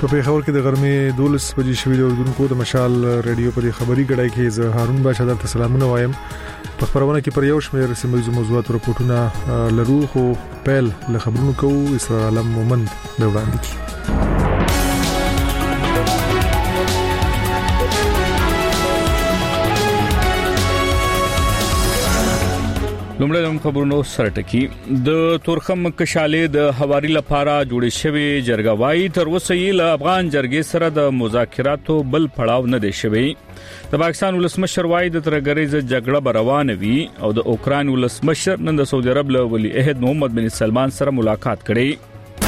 په پیښور کې د غرمې 12 بجې شوې د اردوونکو د مشال رادیو په خبري غړای کې زه هارون باشا درته سلامونه وایم. په خبرونه کې پر یو شمېر سیمه موضوعات راپورټونه لرو خو پیل له خبرونو کوو. اسرار عالم مومند به وړاندې کی. لومړی د خبرونو سرټکی د تورخم کشالې د حواري لپاره جوړې شوې جرګوای تر اوسه یې له افغان جرګې سره د مذاکراتو بل پړاو نه دی شوی. د پاکستان ولسمشر وايي د ترګریزه جګړه روانه وي او د اوکران ولسمشر نن د سعودي عرب له ولی عہد محمد بن سلمان سره ملاقات کړي.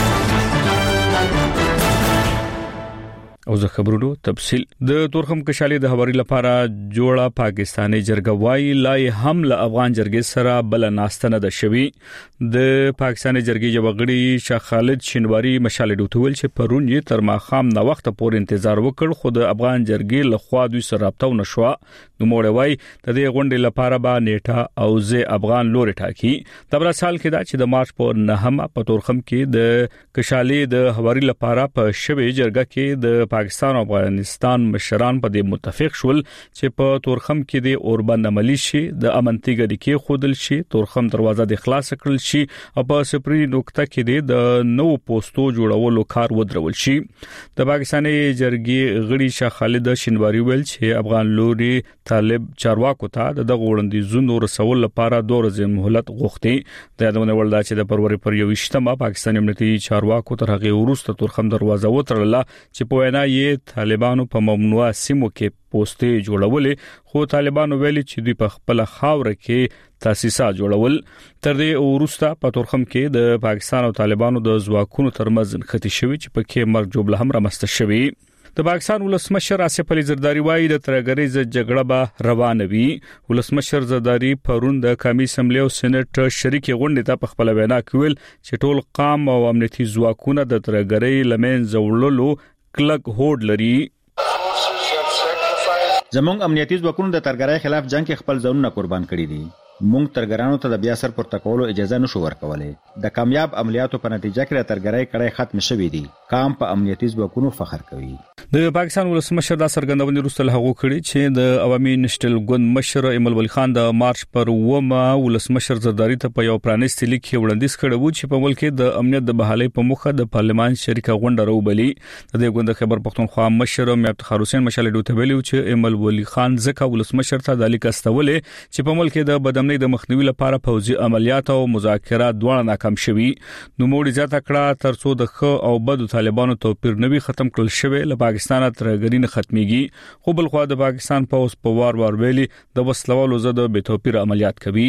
او زه خبرونو تفصیل د تورخم کشالې د حواري لپاره جوړه پاکستاني جرګوای لای هم له افغان جرګې سره بل ناستنه د شوی. د پاکستاني جرګې جوړګړي شاه خالد شینواری مشال ډوټول چې پرون یې تر ماخام نو وخت پورې انتظار وکړ خو د افغان جرګې له خوا دوی سره رابطه ونشو. نو موړ وای د دې غونډې لپاره به نیټه او زه افغان لوري ټاکی. تبر سال کې دا چې د مارچ په 9 په تورخم کې د کشالې د حواري لپاره په شوی جرګه کې د پاکستان او افغانستان مشران په دې متفق شول چې په تورخم کې د اوربند عملی شي د امنتیګه د کې خودل شي تورخم دروازه د خلاص کړل شي او په سپری نقطه کې د نو پوسټو جوړولو کار ودرول شي. د پاکستاني جرګې غړي شاه خالد شینواری ویل چې افغان لوري طالب چارواکو ته د غوړندیزونو رسول لپاره 2 ورځې مهلت غوښتي. د یادونه ولدا چې د فروری پر 21 پاکستاني امنیتي چارواکو تر هغه وروسته تورخم دروازه وترله چې په وینا یې طالبانو په ممنوعه سیمو کې پوسټې جوړولې خو طالبانو ویلي چې دوی په خپل خاور کې تاسیسات جوړول. تر دې وروسته په تورخم کې د پاکستان او طالبانو د ځواکونو ترمنځ ختی شوی چې په کې مرګ جوړه هم رامسته شوی. د پاکستان ولسمشر آصف علي زرداری وايي د ترګریزه جګړه به روانه وي. ولسمشر زرداری پرون د قومي اسمبلی او سېنات شریکي غونډې ته په خپل وینا کې ویل چې ټول قام او امنیتي ځواکونه د ترګری لمن زوړلو کلک هوډ لري. زمونږ امنیتي ځواکونو د ترګرای خلاف جنگ کې خپل ځانونه قربان کړي دي. مونږ ترګرانو ته د بیا سر پورته کولو اجازه نشو ورکولای. د کامیاب عملیاتو په نتیجه کې د ترګرای کړای ختم شوې دي. قام په امنیتي ځواکونو فخر کوي. د پاکستان ولسمشر دا څرګندونه وروسته له هغه کړي چې د عوامي نشټل ګوند مشر ایمل ولی خان د مارچ پر 9 ولسمشر زرداری ته په یو پرانیستي لیک کې وړاندیز کړی و چې په ملک د امنیت د بحالي په مخه د پارلمان شریکه غونډه راوبلي. د دې غونډې خبر پښتونخوا مشر میا افتخار حسین مشال ډوته ویلو چې ایمل ولی خان ځکه ولسمشر ته د لیک استولې چې په ملک د بدامنۍ د مخنیوي لپاره پوځي عملیات او مذاکرات دواړه ناکام شوي. نو موړي ځات کړه ترڅو د خ او بد طالبانو توپیر نوي ختم کړل شوی له پاکستان ترګرین ختميږي. خو بل خو د پاکستان پوز په وار ویلي د وسلوالو زده به توپیر عملیات کوي.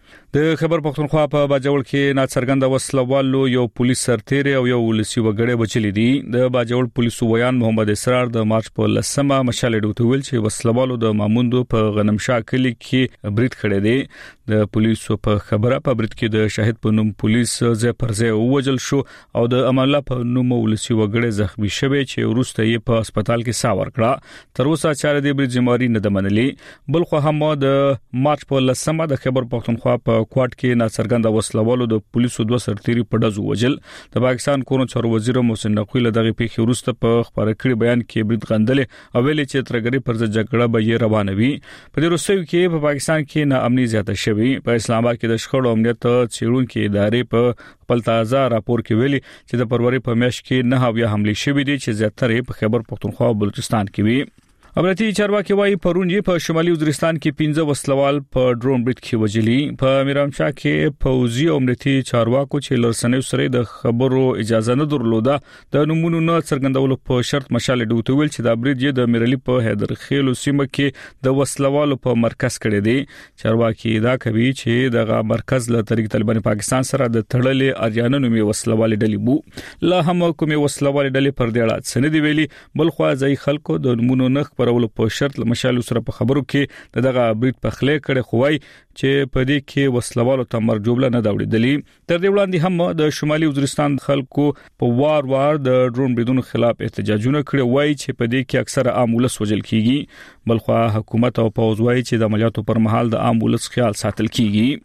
د خبر پښتونخوا په باجوړ کې ناڅرګند وسلوالو یو پولیس سرتیر او یو ولسی وګړي بچلی دي. د باجوړ پولیسو ویان محمد اسرار د مارچ په 10 مشال ډوته ویل چې وسلوالو د ماموندو په غنمشاه کلی کې برید کړی دی. د پولیسو په خبره په برید کې د شاهد په نوم پولیس ځای پر ځای ووجل شو او د امانله په نوم ولسی وګړي زخمی شوی چې وروسته یې په هسپتال کې ساور کړه. تر اوسه چاره دی برید جمهوریت نه دمنلي. بل خو هم د مارچ په 10 د خبر پښتونخوا په کوټ کې ناڅرګند وسلوالو د پولیسو 2 سرتیري په ډزو وجل. د پاکستان کورن چارو وزیر محسن نقوی له دغه پیښې وروسته په خبره کړي بیان کې برید غندلې او ویلي چې ترګری پر ځای جګړه به یې روانه وي. په دې وروستیو کې په پاکستان کې ناامني زیاته شوې. په اسلام آباد کې د شخړو امنیت څېړونکو ادارې په خپل تازه راپور کې ویلي چې د فروری په میاشت کې 9 حملې شوې دي چې زیاتره په خیبر پختونخوا او بلوچستان کې وي. امنیتي چارواکي وايي پرون یې په شمالي وزیرستان کې 15 وسلوال په ډرون برید کې وجلي. په میرامشاه کې فوزي او امنیتي چارواکو چې لرسنې سره د خبرو اجازه نه درلوده د نمونو نه څرګندولو په شرط مشال ډوته ویل چې د برید یې د میرلی په حیدر خیلو سیمه کې د وسلوالو په مرکز کړی دی. چارواکي دا کوي چې دغه مرکز له طریق طالبان پاکستان سره د تړلې اریانه نومي وسلوال ډلې بو لا هم کومي وسلوال ډلې پر دې اړه سند ویلي. بل خو ځای خلکو د نمونو نه پرولو په شرط لمشالو سره په خبرو کې دغه برید په خلې کړي خوای چې په دې کې وسلوالو ته مرجوبله نه داوړېدلی. تر دې وړاندې هم د شمالي وزیرستان خلکو په وار د ډرون بریدونو خلاف احتجاجونه کړي وای چې په دې کې اکثره عام ولس وژل کیږي. بلخو حکومت او پوز وای چې د عملیاتو پر مهال د عام ولس خیال ساتل کیږي.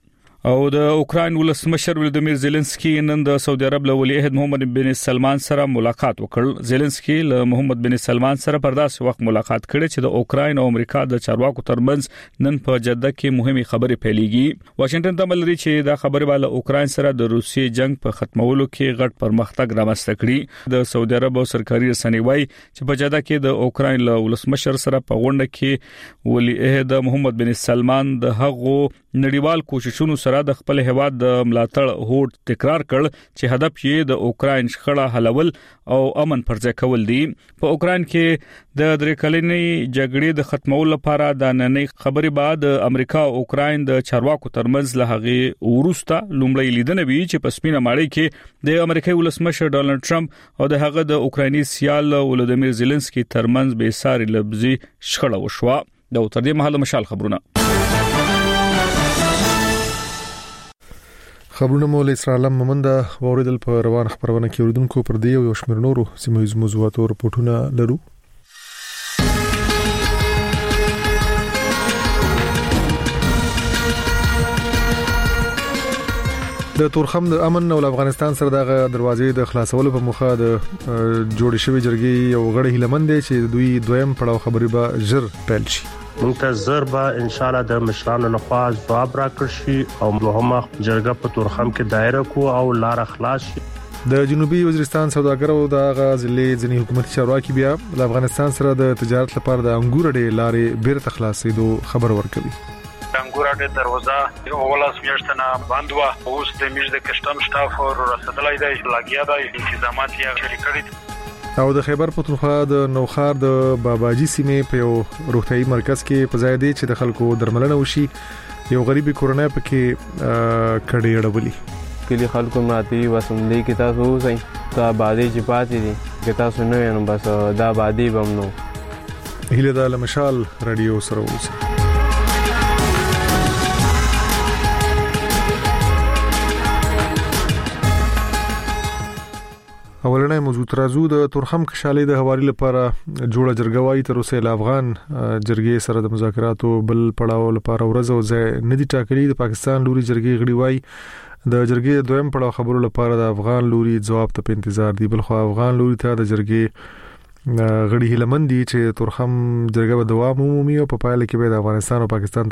او د اوکرين ولسمشر ولادیمیر زيلنسکي نن د سعودي عرب له ولی عہد محمد بن سلمان سره ملاقات وکړ. زيلنسکي له محمد بن سلمان سره پر داسې وخت ملاقات کړي چې د اوکرين او امریکا د چارواکو ترمنځ نن په جده کې مهمه خبرې پیلېږي. واشنگټن ته ملري چې دا خبره بالا اوکرين سره د روسي جنگ په ختمولو کې غټ پرمختګ رامنځته کړي. د سعودي عرب او سرکاري رسنۍ وايي چې په جده کې د اوکرين له ولسمشر سره په غونډه کې ولی عہد محمد بن سلمان د هغو نړیوال کوششونو سره د خپل هواد د ملاتړ هوډ تکرار کړ چې هدف یې د اوکرين شخړه حلول او امن پرځای کول دي. په اوکرين کې د درې کلنې جګړې د ختمولو لپاره د نننۍ خبرې بعد امریکا او اوکرين د چارواکو ترمنځ له هغه ورسته لومړی لیدنه وی چې په سپینه ماړی کې د امریکایي ولسمشر ډونالد ټرمپ او د هغه د اوکرایني سیال ولادیمیر زيلنسکي ترمنځ به ساري لفظي شخړه وشوه. د تر دې مهاله مشال خبرونه مول اسرائیل ممنده اوریدل په روان خبرونه کې اوریدونکو پر دی یو شمیر نورو سیمه موضوعاتو رپورټونه لرو. د تورخم د امن او افغانستان سره د دروازې د خلاصولو په مخه د جوړ شوی جرګې یو غړي هلمند دي چې دوی دویم پړاو خبري به ژر پیل شي. منتظر به ان شاء الله د مشرانو لخوا جواب راکړي شي او مهمه جرګه په تورخم کې دایره کو او لار خلاص شي. د جنوبي وزیرستان سوداګر او د غزلې ځنی حکومتي چارواکي بیا د افغانستان سره د تجارت لپاره د انګور ډېر لارې بیرته خلاصېدو خبر ورکوي. انګور د دروازه اولاس میاشتنه باندوا اوس د میز د کشتم سټاف او رسدلای دی لاګیا دی انتظامات یې شریکړي. او د خیبر پختونخوا د نوخار د باباجي سیمې په یو روغتيایي مرکز کې په ځای دی چې د خلکو درملنه وشي یو غریبي کورونه پکې کډې اړولي. کلی خلکو ماتي وسوندې کې تاسو اوسئ دا باندې چې پاتې دي چې تاسو نه ینو بس دا باندې بمنو هله د مشال رادیو سره اوسئ. اولنې موضوع ترازو د تورخم کشالې د حوالی لپاره جوړه جرګه وایي تر اوسه افغان جرګې سره د مذاکراتو بل پړاو لپاره ورځ او ځای ندي ټاکلي. د پاکستان لوري جرګې غړي وایي د جرګې دویم پړاو خبرو لپاره د افغان لوري جواب ته په انتظار دي. بل خو افغان لوري ته د جرګې غړي هلمند دي چې تورخم جرګه به دوام ومومي او په پایله کې به د افغانستان او پاکستان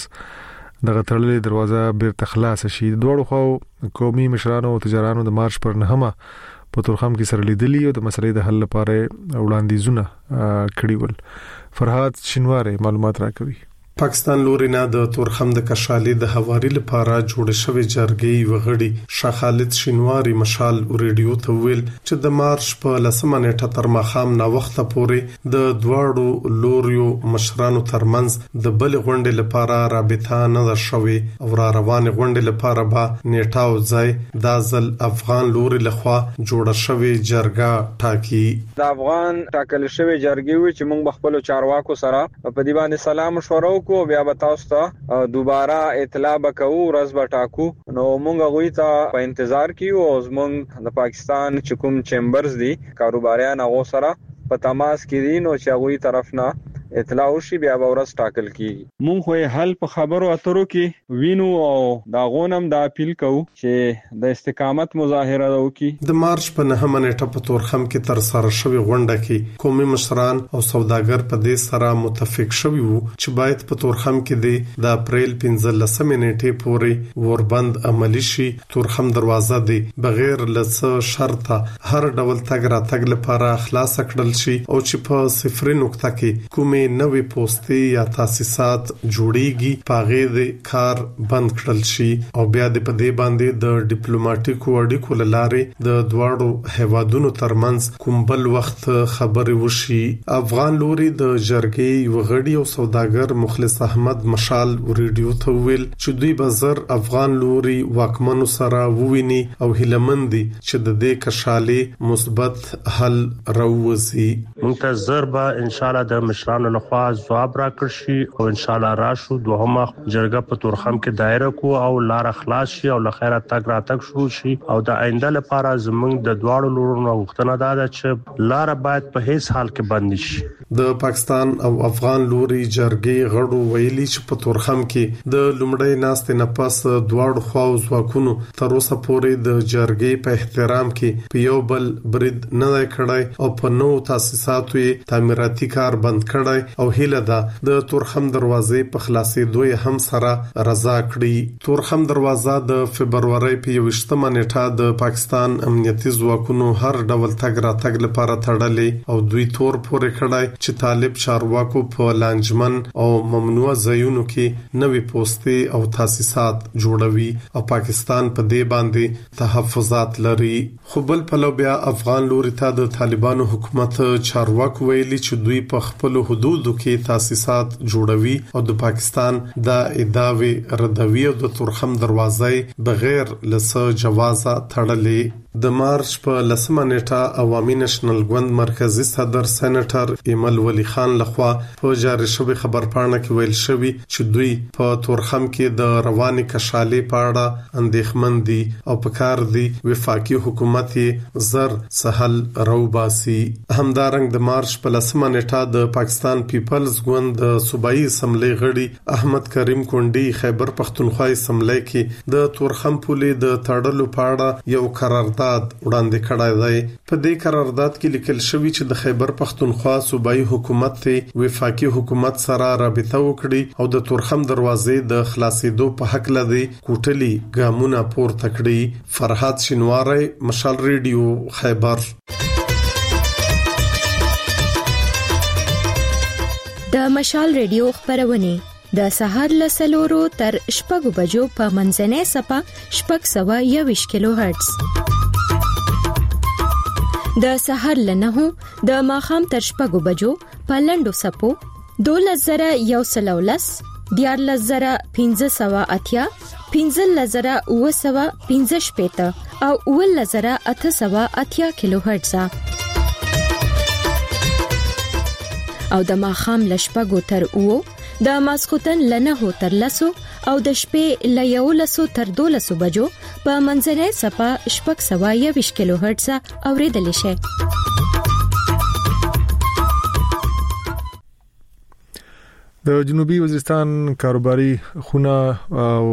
ترمنځ د غتړلې دروازه بیرته خلاص شي. دوړو خو قومي مشرانو او تجارانو د مارچ پر 9 په تورخم کې سره لیدلی او د مسلې د حل لپاره وړاندیزونه کړي ول. فرهاد شینواری معلومات راکوي. پاکستان لوري نه د تورخم د کشالي د حواري لپاره جوړ شوی جرګې وغړي شاه خالد شینواری مشال ریډیو ته ویل چې د مارچ په 10 نیټه تر ماخام نا وخت پورې د دواړو لوریو مشرانو ترمنځ د بل غونډې لپاره رابطه نه ده شوې او را روان غونډې لپاره به نیټه او ځای د ځل افغان لوري لخوا جوړ شوی جرګه ټاکي. د افغان ټاکل شوی جرګې وی چې موږ خپل چارواکو سره په دی باندې سلام مشوره کو بیا به تاسو ته دوباره اطلاع وکړو ورځ به ټاکو. نو مونږ غوي ته په انتظار کیو او زمونږ د پاکستان چې کوم چیمبرز دي کاروباریان هغه سره په تماس کې دي نو چې غوي طرف نه اطلاع وشي بیا به ورځ ټاکل کیږي. مونږ خو حل په خبرو اترو کې وینو او دا غونم دا اپیل کوو چې د استقامت مظاهره وکړي. د مارچ په 9 نیټه په تورخم کې تر سره شوی غونډه کې قومي مشران او سوداګر په دې سره متفق شوي وو چې باید په تورخم کې د اپریل 15 نیټه پورې وربند عملی شي. تورخم دروازه دی بغیر لڅ شرطه هر ډول تګ را تګ لپاره خلاص کړل شي او چې په 0 نقطه کې کومې نوې پوسټي یا تاسیسات جوړیږي پاغه د کار بند کړل شي او بیا د پدې باندې د ډیپلوماټیکو اړیکو لارې د دواړو هیوادونو ترمنځ کوم بل وخت خبري وشي. افغان لوري د جرګې وغړي او سوداګر مخلص احمد مشال ریډیو ته ویل چې دوی بازار افغان لوري واکمنو سره وویني او هلمندي چې د دې کشالي مثبت حل راوځي. منتظر به ان شاء الله د مشرانو مشرانو لخوا ځواب راکړ شي او ان شاء الله راشو دوهمه جرګه په تورخم کې دایره کو او لار خلاص شي او لخيره تک را تک شروع شي او د آینده لپاره زمونږ د دواړو لورونو غوښتنه ده چې لار باید په هیڅ حال کې بند نشي. د پاکستان او افغان لوري جرګې غړو ویلي چې په تورخم کې د لومړی ناستې نه پس دواړو خواو ځواکونو تر اوسه پورې د جرګې په احترام کې په یو بل برید نه دی کړی او په نو تاسیساتو تعمیراتي کار بند کړی او هیله ده د تورخم دروازې په خلاصېدو هم سره رضا کړي. تورخم دروازه د فبرवरी په 28مه نیټه د پاکستان امنیتي ځواکونو هر ډول تګ راتګ لپاره تړلې او دوی تور پورې کړی چې طالب چارواکو په لانجمن او ممنوع ځایونو کې نوې پوسټې او تاسیسات جوړوي او پاکستان په دې باندې تحفظات لري. خو بل پلو بیا افغان لوري ته د طالبانو حکومت چارواکو ویلي چې دوی په خپل حدودو کې تاسیسات جوړوي او د پاکستان د ادعاوی ردوی او د تورخم دروازې بغیر لسه جوازه تړلې. د مارچ په 10مه نیټه عوامي نېشنل ګوند مرکزی صدر سېنیټر ایمل ولی خان لخوا په جاری شوی خبرپاڼه کې ویل شوی چې دوی په تورخم کې د رواني کشالې په اړه اندېښمن دي او په کار دي وفاقي حکومت زر سهل روباسي. همدارنګ د مارچ په 10مه نیټه د پاکستان پیپلز ګوند د صوبایي اسمبلی غړي احمد کریم کونډي خیبر پختونخوا اسمبلی کې د تورخم پولې د تړلو په اړه یو قرارداد وړاندې کړی دی. په دې قرارداد کې لیکل شوی چې د خیبر پختونخوا صوبایي حکومت ته وفاقي حکومت سره رابطه وکړي او د تورخم دروازې د خلاصېدو په حق لدی کوټلي ګامونه پورته کړي. فرحات شینواری، مشال ریډیو، خیبر. د مشال ریډیو خبرونه د سهار ل سلورو تر شپږ بجو په منځنۍ صفه 621 کیلو هرتز. د سهار ل 9 د ماخام تر شپږ بجو په لندو سپو 2113 14580 15015 او 11880 کیلو هرتز. او د ماخام ل شپږ تر او د ماسخوتن لنه تر لسو او د شپې ل 11 تر 12 بجو په منځنۍ صفه 621 کیلو هرتز اوریدل شي. د جنوبي وزیرستان کاروباري خونه او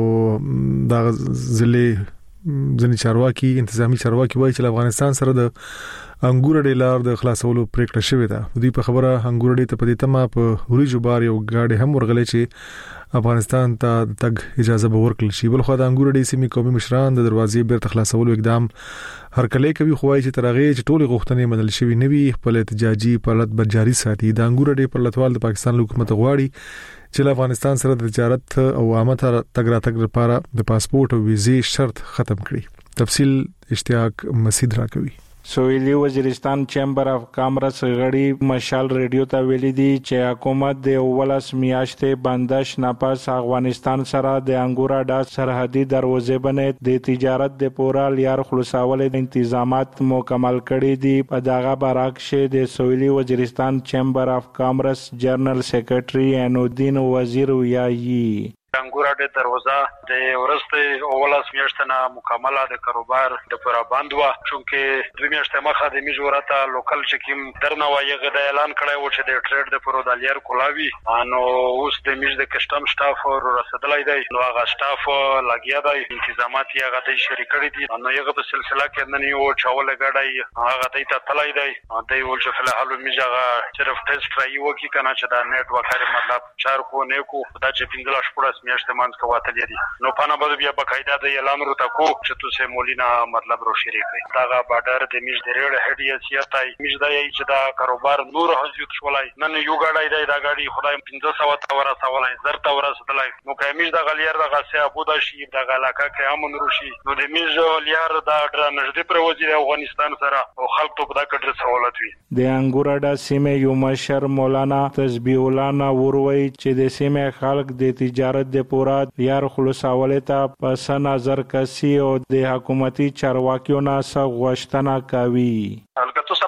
د ضلع ځنی چارواکي انتظامی چارواکي وایي چې افغانستان سره د انګور ډې لار د خلاصولو پریکړه شوې ده. دوی په خبره انګور ډې ته په دې تمه په وریجو بار یو گاډي هم ورغلې چې افغانستان ته تګ اجازه به ورکړل شي. بل خو د انګور ډې سیمې قومي مشران د دروازې بیرته خلاصولو اقدام هرکلی کوي، خو وايي چې ترغه چې ټولې غوښتنې منل شوې نه وي خپل احتجاجي فعالیت به جاري ساتي. د انګور ډې پر لټوال د پاکستان حکومت غواړي چې افغانستان سره د تجارت او عامه تګ راتګ لپاره د پاسپورت او ویزې شرط ختم کړي. تفصیل اشتیاق مسعود راکوي. سویلی وزیرستان چیمبر اف کامرس غړي مشال ریډیو ته ویلي دي چې حکومت د اولس میاشتې بندش ناپاس افغانستان سره د انګورا ډا سرحدي دروازې باندې د تجارت د پورا لیار خلاصول انتظامات مکمل کړي دي. په دغه برعکس د سویلی وزیرستان چیمبر اف کامرس جنرال سیکریټري انودین وزیر ویایي انګور د دروازه د ورسته اولس میاشتنه مکمله د کاروبار د پورا باندوا چونکه دوی میاشته مخه د میجورته لوکل چکیم درنه وایغه د اعلان کړی و چې د ټریډ د پرو د لیار کولاوی انو اوس د میج د کسٹم سټاف رسیدلای دی نو هغه سټاف لګیا دی انتظامات یې هغه د شریکړي دي نو یغه په سلسله کې نه یو چاول غړای هغه د تلای دی د ول چې فلحال میجغه صرف ټیسټ راي وکي کنه چې دا نیټ وکړي مطلب چار کو نه کو دا چې پینځل شپږ میاشتې مانځ کواتل دي نو پانا به بیا بقاعده د اعلان ورته کو چې تاسو مولینا مطلب رو شریکي دا بارډر د میج د ریړ هډیسیت ای میج د ای چې دا کاروبار نور حضرت شولای نن یو غړای دا غاډي خدای 1500 تورا سوالای زر تورا ستلای نو کمیج د غلیر د غسه ابو د شی د علاقه کې امن روشي نو د میج لیار د نږدې پر وزیر افغانستان سره او خلک ته دا کډر سہولت وي د انګورډا سیمه یو مشر مولانا تسبیح الله نوروي چې د سیمه خلک د تجارت د پورا لیار خلاصولو ته پس نظر کسي او د حکومتي چارواکیو نه غوښتنه کوي. الګتو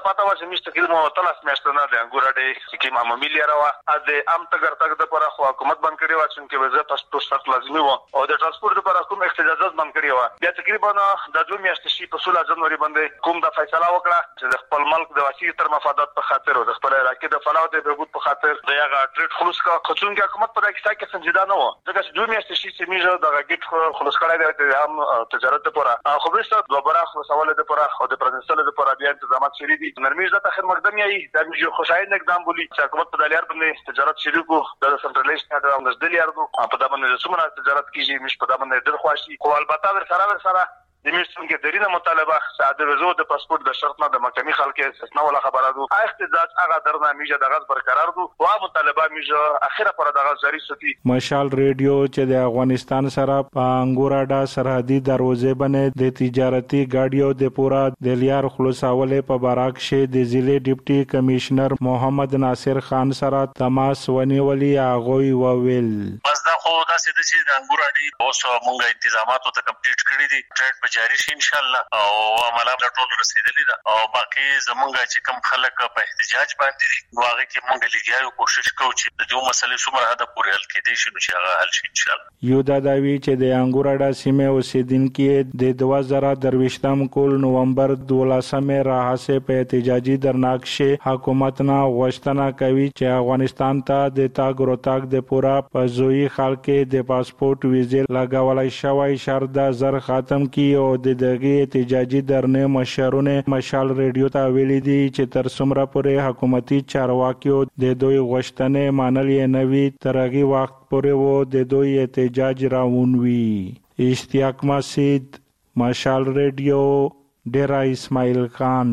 پاته و چې مشت کلمه تلاس میاشتنه د انګور ډې کی ما ملي راوا د ام تګر تګ د پر حکومت باندې کړی و چې وزه پاسپورت لازمي و او د ترانسپورت لپاره کوم احتجاجات باندې کړی و بیا تقریبا د 2 میاشتې شي په 16 جنوري باندې کوم د فیصله وکړه چې د خپل ملک د وسیع تر مفادات په خاطر او د خپل علاقې د فلاح د بهبود په خاطر د هغه ټریډ خلاص کا خصوصي حکومت په دغه کې سنجیده نه و ځکه چې 2 میاشتې شي چې میږه د غیټ خلاص کړی د هم تجارت لپاره خو به ست دوباره خلاصول لپاره او د پرنسل لپاره بیا تنظیمات شری دي نرمي ځکه اخر مقدم یې د میږه خوشاینه اقدام بولی چې حکومت په دلیار باندې تجارت شروع کو د سنټرلیزډ نه د دلیار په دغه باندې څومره تجارت کیږي مش په دغه باندې ډېر خواشي خو البته ور سره د میشتونکو درینه مطالبه ساده وزو د پاسپورت د شرط نه د محکمې خلک استثناء ولا خبره دو احتجاج هغه درنه میجه د غز برقرار دو او مطالبه میجه اخیره پر د غز جاری ستی مشال ریډیو چې د افغانستان سره په انګوراډا سرحدي دروازې باندې د تجارتي گاډیو د پورا د لیار خلاصولې په باراک شه د ضلع ډیپټي کمشنر محمد ناصر خان سره تماس ونیولي اغوي وویل بس دا خو دا سید چې د انګوراډي اوس مونږه انتظامات ته کمپلیټ کړی دي ټریډ جاری شي ان شاء الله او عمله ټول رسیدلی ده او باقي زمونږ چې کم خلک په احتجاج باندې دي واغې کې مونږ لګیاو کوشش کوو چې د دې مسلې څومره حد پورې حل کېدي شي چې هغه حل شي ان شاء الله یو دا داوی چې د انګوراډا سیمه اوسیدونکو د 2023 کول نومبر 12 راهسه په احتجاجي درناکشه حکومت نه غوښتنه کوي چې افغانستان ته د تاګ روتاګ د پورا په زوی خلک د پاسپورت ویزه لګولای شوی شرط زر ختم کی او د دغه احتجاجي درنه مشرونه مشال ریډیو ته ویلي دي چې تر څومره پورې حکومتي چارواکیو د دوی غوښتنې منلې نه وي ترغي وخت پورې وو د دوی احتجاج راونوي اشتیاق مسجد مشال ریډیو ډیرا اسماعیل خان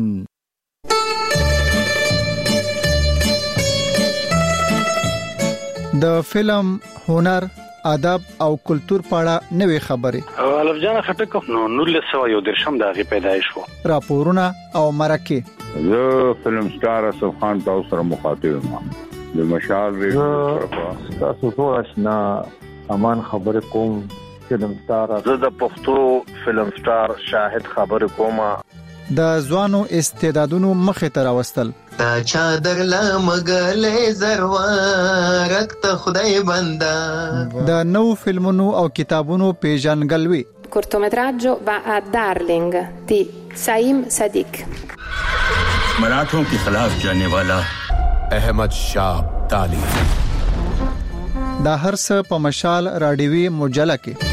د فلم هنر ادب او کلچر پاړه نوې خبره الف جان خټک نو 1913 دغه پیدایش وو راپورونه او مرکه زه فلم سٹار اسف خان تاسو سره مخاطب یم د مشال ریډیو تاسو ټول آشنا امان خبر کوم فلم سٹار زه د پښتو فلم سٹار شاهد خبر کوم د ځوانو استعدادونو مخه تر واستل تا چادر لمغلې زروارک ته خدای بندا د نو فلمونو او کتابونو پیژنګلوي cortometraggio va a Darling di Saim Sadiq मराठों के खिलाफ जाने वाला अहमद शाह ताली دا هر څه په مشال راډیوي مجله کې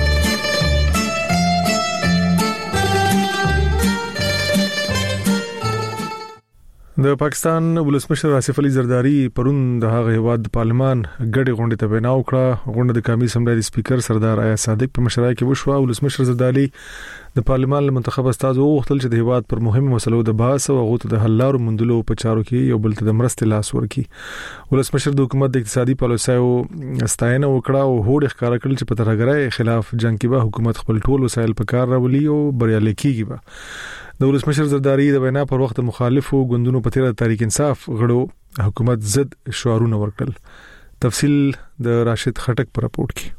د پاکستان ولسمشر آصف علي زرداری پرون د هغه هواد پارلمان غړي غونډه ته بنا وکړه غونډه د قومي اسمبلی سپیکر سردار آیا صادق په مشرۍ کې وشو ولسمشر زرداری د پارلمان منتخب استاد وغوښتل چې د هواد پر مهمو مسلو د بحث او غوته د حل لارو مندلو په چارو کې یو بل ته د مرستې لاس ورکړي ولسمشر د حکومت د اقتصادي پالیسیو ستاینه وکړه او هوډ ښکارا کړل چې په ترهګرۍ خلاف جنگ کې به حکومت خپل ټول وسایل په کار راولي او بریالي کیږي به د ولسمشر زرداری د وینا پر وخت مخالفو ګوندونو په تیر تحریک انصاف غړو حکومت ضد شعارونه ورکړل تفصیل د راشد خټک پر راپورټ کې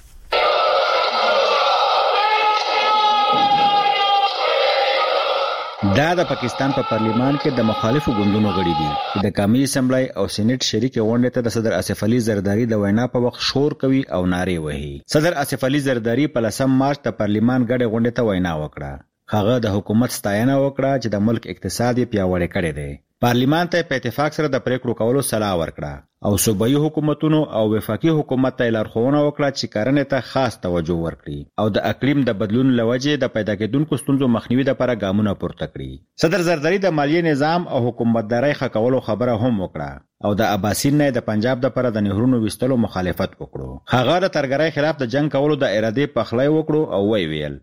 دا د پاکستان په پارلیمان کې د مخالفو ګوندونو غړي دي چې د قومي اسمبلی او سېنات شریک غونډه ته د صدر آصف علي زرداری د وینا په وخت شور کوي او نارې وهي صدر آصف علي زرداری په 10 مارچ د پارلیمان غړي غونډه ته وینا وکړه هغه د حکومت ستاینه وکړه چې د ملک اقتصادي پیاوړی کړي دي پارلیمان ته په اتفاق سره د پریکړو کولو صلاح ورکړه او صوبایي حکومتونو او وفاقي حکومت ته لارښوونه وکړه چې کارنې ته خاص توجه ورکړي او د اقلیم د بدلون لوجې د پیدا کېدونکو ستونزو مخنیوي لپاره ګامونه پورته کړي صدر زرداری د مالیې نظام او حکومتدارۍ ښه کولو خبره هم وکړه او د اباسین نه د پنجاب لپاره د نهرونو وستلو مخالفت وکړو هغه د ترګرۍ خلاف د جنگ کولو د ارادې پخلای وکړو او ویل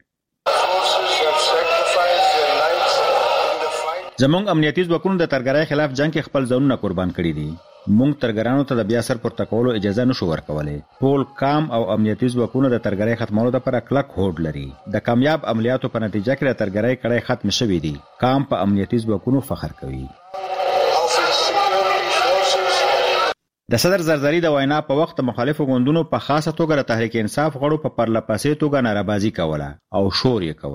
زمونږ امنیتي ځواکونو د ترګرۍ خلاف جنگ کې خپل ځانونه قربان کړي دي مونږ ترګرانو ته د بیا سر پورته کولو اجازه نشو ورکولای ټول کام او امنیتي ځواکونو د ترګرۍ ختمولو لپاره کلک هوډ لري د کامیاب عملیاتو په نتیجه کې د ترګرۍ کړای ختم شوی دي کام په امنیتي ځواکونو فخر کوي د صدر زرداری د وینا په وخت مخالفو ګوندونو په خاصه توګه د تحریک انصاف غړو په پرله پسې توګه نارابازي کوله او شور یې کولو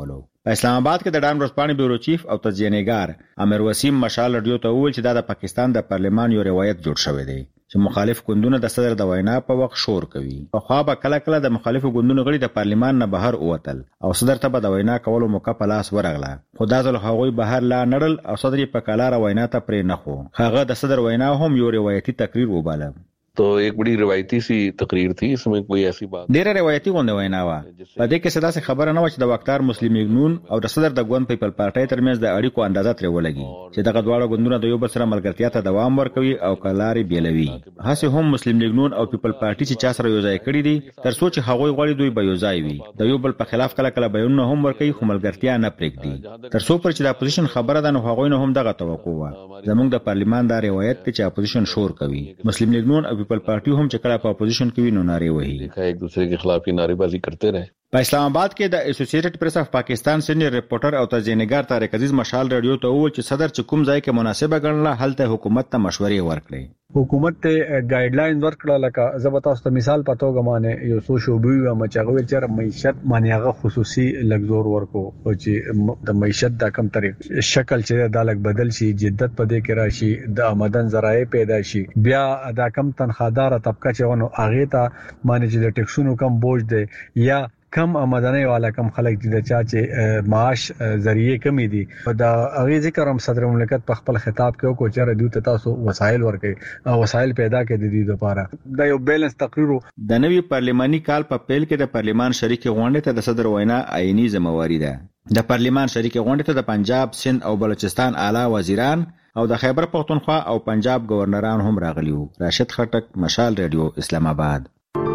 په اسلام آباد کې د ډان ورځپاڼې بیورو چیف او تجزیه‌نګار امیر وسیم مشال رادیو ته وویل چې دا د پاکستان د پارلمان یو روایت جوړ شوی دی چې مخالف ګوندونه د صدر د وینا په وخت شور کوي. په خوا به کله کله د مخالفو ګوندونو غړي د پارلمان نه بهر اوتل او صدر ته به د وینا کولو موقع په لاس ورغله. خو دا ځل هغوی بهر لا نړل او صدر یې په کلاره وینا ته پرې نه خو. هغه د صدر وینا هم یو روایتي تقریر وباله. तो एक बड़ी रिवायती सी तकरीर थी, इसमें कोई ऐसी बात ډیره روایتي غونډه وینا و. په دې کې صدا څخه خبره نه و چې د وقتار مسلم لیګ او د صدر د ګوند پیپل پارټي ترمنځ د اړیکو اندازه ترې ولګي چې دغه دواړه ګوندونه د یو بل سره ملګرتیا ته دوام ورکوي او کلاري بیلوي. هڅه هم مسلم لیګ او پیپل پارټي چې چا سره یو ځای کړی دي تر څو چې هغوی غواړي دوی به یو ځای وي د یو بل په خلاف کله کله بیانونه هم ورکوي خو ملګرتیا نه پرېږدي. تر څو پر چې د اپوزیشن خبره ده نو هغوی نه هم دغه توقع و. زموږ د پارلمان دا روایت چې اپوزیشن شور کوي. مسلم لیګ او پیپل پارټي هم کله په اپوزیشن کې وینو نارې وهي ایک دوسرے کے خلاف نعرےبازی کرتے رہے. په اسلام آباد کې د اسوسییټډ پریس اف پاکستان سینیئر ریپورټر او تجزیه‌نګار طارق عزیز مشال رادیو ته وویل چې صدر چې کوم ځای کې مناسبه ګڼله هلته حکومت ته مشورې ورکړي. حکومت ته ګایډ لاین ورکړه لکه زبتا است مثال پتو غمانه یو سو شوبوي او مچاغوي چر معیشت مانیاغه خصوصي لګزور ورکو او چې د معیشت د کم طریق شکل چې د لګ بدل شي جدت پدې کې راشي د آمدن ذرایع پیدا شي بیا د کم تنخوادار طبقه چې ونه اغه ته مانج د ټیکسونو کم بوج دی یا کم آمدنی والا کم خلک دي د چا چې معاش ذریعہ کمی دي دا اغه ذکر هم صدر مملکت په خپل خطاب کې کو چر دوی تاسو وسایل ورکړي او وسایل پیدا کړي دي لپاره دا یو بیلنس تقریر د نوی پارلماني کال په پیل کې د پارلمان شریک غونډه ته د صدر وینا عیني ذمہواری ده. د پارلمان شریک غونډه ته د پنجاب، سند او بلوچستان اعلی وزیران او د خیبر پختونخوا او پنجاب گورنران هم راغلي وو. راشد خټک، مشال رادیو، اسلام آباد.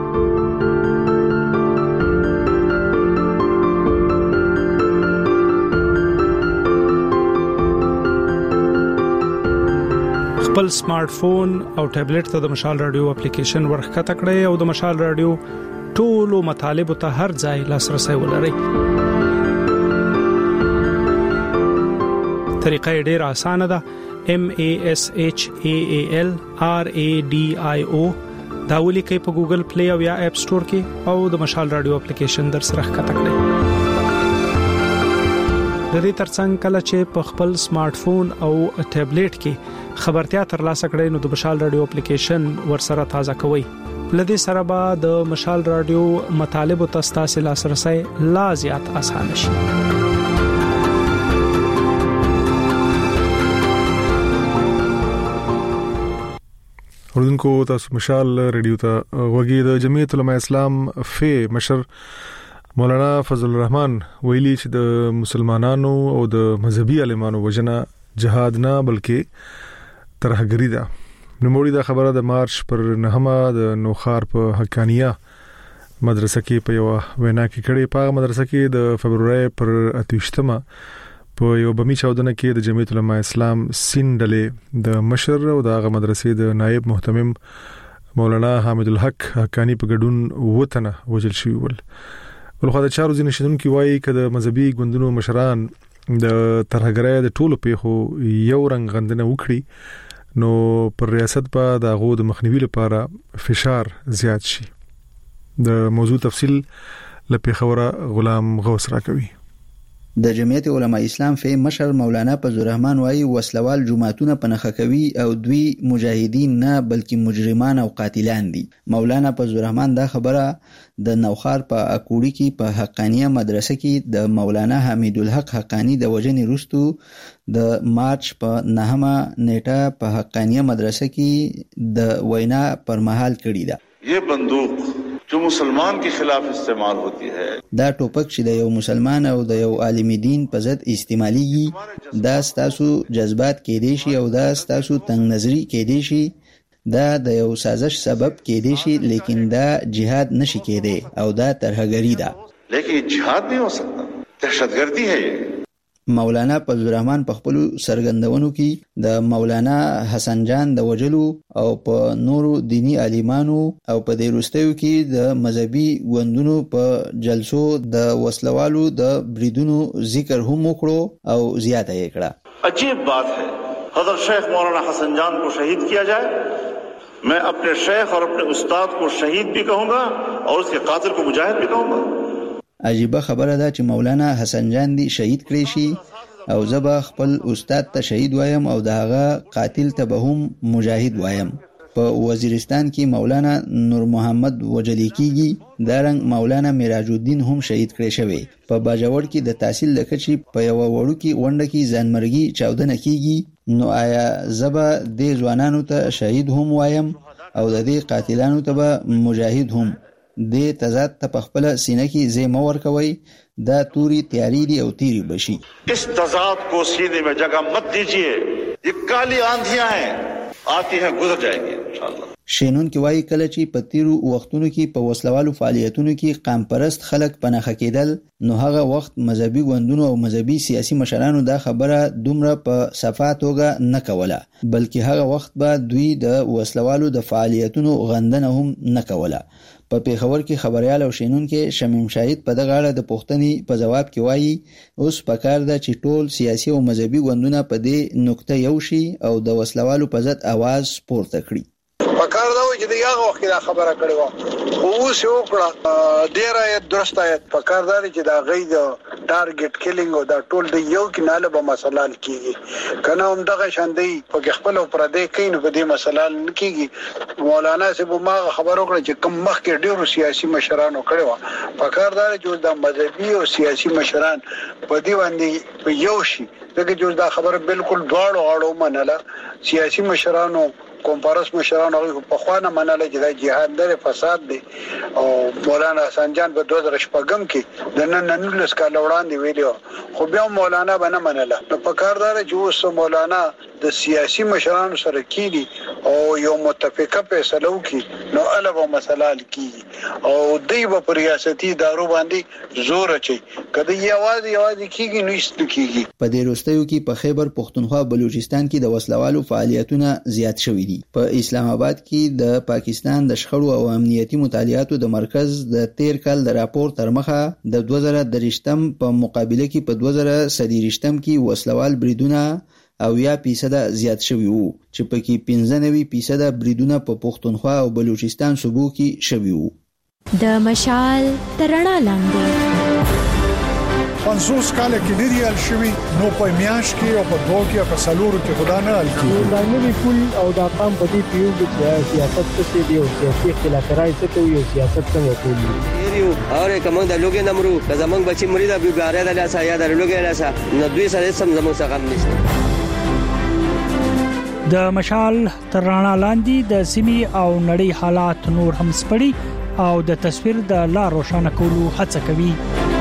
خپل سمارټ فون او ټابلیټ ته د مشال رادیو اپلیکیشن ورخته کړئ او د مشال رادیو ټولو مطالب ته هر ځای لاسرسي ولرئ. طریقه ډېره اسانه ده. MASHAAL RADIO دا ولیکئ په ګوګل پلی او یا اپ سٹور کې او د مشال رادیو اپلیکیشن در سره ښکته کړئ. د دې ترڅنګ کله چې په خپل سمارټ فون او ټابلیټ کې خبرتیا ترلاسه کړئ نو د مشال رادیو اپلیکیشن ورسره تازه کوئ. لدې سره به د مشال رادیو مطالب او تاسو لاسرسي لا زیات اسانه شي. اوردونکو تاسو مشال رادیو ته وګورئ. د جمعیت علماء اسلام فی مشر مولانا فضل الرحمن ویلي چې د مسلمانانو او د مذهبي عالمانو وجنه جهاد نه بلکې ترهګری ده. نوموړي دا خبره د مارچ پر 9 د نوخار په حقانیه مدرسه کې په یو وینا کې کړي. په مدرسه کې د فبرवरी پر 28مه په یو بمی چاودنه کې د جمعیت علماء اسلام سیندلې د مشر او د مدرسې د نائب محتمم مولانا حامد الحق حقانی په ګډون وطنه وجل شوی ول. ولخوا د چارو ځینې شدونکو وایي کده مذهبي ګوندونو مشران د ترهګرۍ د ټولو پیښو یو رنګ غندنه وکړي نو پر ریاست په دغه د مخنیوي لپاره فشار زیات شي. د موضوع تفصیل لپاره خبره غلام غوث راکوي. د جمعیت علماء اسلام فی مشر مولانا فضل الرحمن وايي وسلوال جماعتونه پنهخه کوي او دوی مجاهدین نه بلکې مجرمان او قاتلان دي. مولانا فضل الرحمن دا خبره د نوخار په اکوړی کې په حقانیه مدرسه کې د مولانا حمید الحق حقانی د وجنې رستو د مارچ په 9مه نیټه په حقانیه مدرسه کې د وینا پر مهال کړی ده. یہ بندوق جو مسلمان کے خلاف استعمال ہوتی ہے دا ټوپک چې د یو مسلمان او د یو عالم دین په ضد استعماليږي دا ستاسو جذبات کې دي شي او دا ستاسو تنگ نظری کې دي شي دا د یو سازش سبب کې دي شي لیکن دا جهاد نشي کېده او دا ترهګری ده. لیکن جهاد نہیں ہو سکتا، دہشتگردی ہے. یہ مولانا فضل الرحمن په خپل سرګندونو کې د مولانا حسن جان د وجلو او په نورو دینی عالمانو او په دې وروستیو کې د مذهبي ګوندونو په جلسو د وسلوالو د بریدونو ذکر هم وکړو او زیاته یې کړه. عجیب بات ہے حضرت شیخ مولانا حسن جان کو شہید کیا جائے. میں اپنے شیخ اور اپنے استاد کو شہید بھی کہوں گا اور اس کے قاتل کو مجاہد بھی کہوں گا. عجیبه خبره ده چې مولانا حسن جان دی شهید کړی شي او زبا خپل استاد ته شهید وایم او داغه قاتل ته به هم مجاهد وایم. په وزیرستان کې مولانا نور محمد وجلی کیږي، دارنګ مولانا میراج الدین هم شهید کړی شوی. په باجوړ کې د تحصیل لکچې په یو وړو کې ونده کې ځانمرګي چاودنه کیږي. نو آیا زبا د ځوانانو ته شهید هم وایم او د دې قاتلانو ته به مجاهد هم؟ د تضاد ته په خپل سینه کې زې مور کوي، دا توري تیاری دی او تیری بشي. इस तजाद को सीने में जगह मत दीजिए, ये काली आंधियां हैं, आती हैं गुजर जाएंगी इंशाल्लाह. شینون کې وایي کله چې په تیرو وختونو کې په وسلوالو فعالیتونو کې قام پرست خلک پناخه کېدل، نو هغه وخت مذهبي ګوندونو او مذهبي سیاسي مشرانو دا خبره دومره په صفا توګه نه کوله، بلکې هغه وخت به دوی د وسلوالو د فعالیتونو غندنه هم نه کوله. په پیښور کې خبريال او شینون کې شمیم شاهد په دغه اړه د پوښتنې په جواب کې وایي اوس پکار ده چې ټول سیاسي او مذهبي ګوندونه په دې نقطه یو شي او د وسلوالو په ضد आवाज پورته کړي. پکار دا و چې د یاغه وخت دا خبره کړې و، اوس یو کړه ډیر آیت درست آیت پکار دا چې دا غي د ټارګټ کیلینګ او دا ټول د یو کې نه له مسله کیږي، کنه هم دغه شاندې په خپل پر دې کین په دې مسله نه کیږي. مولانا صاحب ما خبرو کړ چې کم مخ کې ډیرو سیاسي مشرانو کړي و، پکار دا چې د مذهبي او سیاسي مشران په دې باندې یو شي، دغه جو دا خبره بالکل دواړو اړو منله. سیاسي مشرانو کومپارس مشرانو په خوانه منله چې دا جهاد د فساد دی او مولانا حسن جان په 2015 کې د نن 19 کال وړاندې ویلو، خو بیا مولانا باندې منله. نو په کار دار چې اوس مولانا د سیاسي مشرانو سره کیږي او یو متفقه فیصله وکړي، نو الګو مسله کیږي او دوی په ریاستي ادارو باندې زور اچي، کله یوازې کیږي نو هیڅ کیږي. په دې وروستیو کې په خیبر پختونخوا بلوچستان کې د وسلوالو فعالیتونه زیات شوي دي. په اسلام آباد کې د پاکستان د شخړو او امنیتي مطالعاتو د مرکز د 13 کال د راپور تر مخه د 2023 په مقابله کې په 2023 کې وسلوال بریدونه او 10% زیات شوي وو، چې پکې 95% بریدونه په پښتونخوا او بلوچستان صوبو کې شوي وو. د مشال ترڼا لاندې 50 کال کې ډیر یال شوي، نو په میاش کې او په دوه کې په سلورو کې خدا نه الکی دا نوی پول او دا قام په دې پیو چې سیاست څه دی او سیاسي اختلافات څه کوي او سیاست څنګه کوي یو اور کوم د لوګي نمرو زمنګ بچی مرید ابي ګاره د لاسه یا د لوګي لاسه نو دوی سره سم زمو څنګه نشته. د مشال ترڼا لاندې د سیمي او نړۍ حالات نور هم سپړي او د تصویر د لار روښانه کولو هڅه کوي.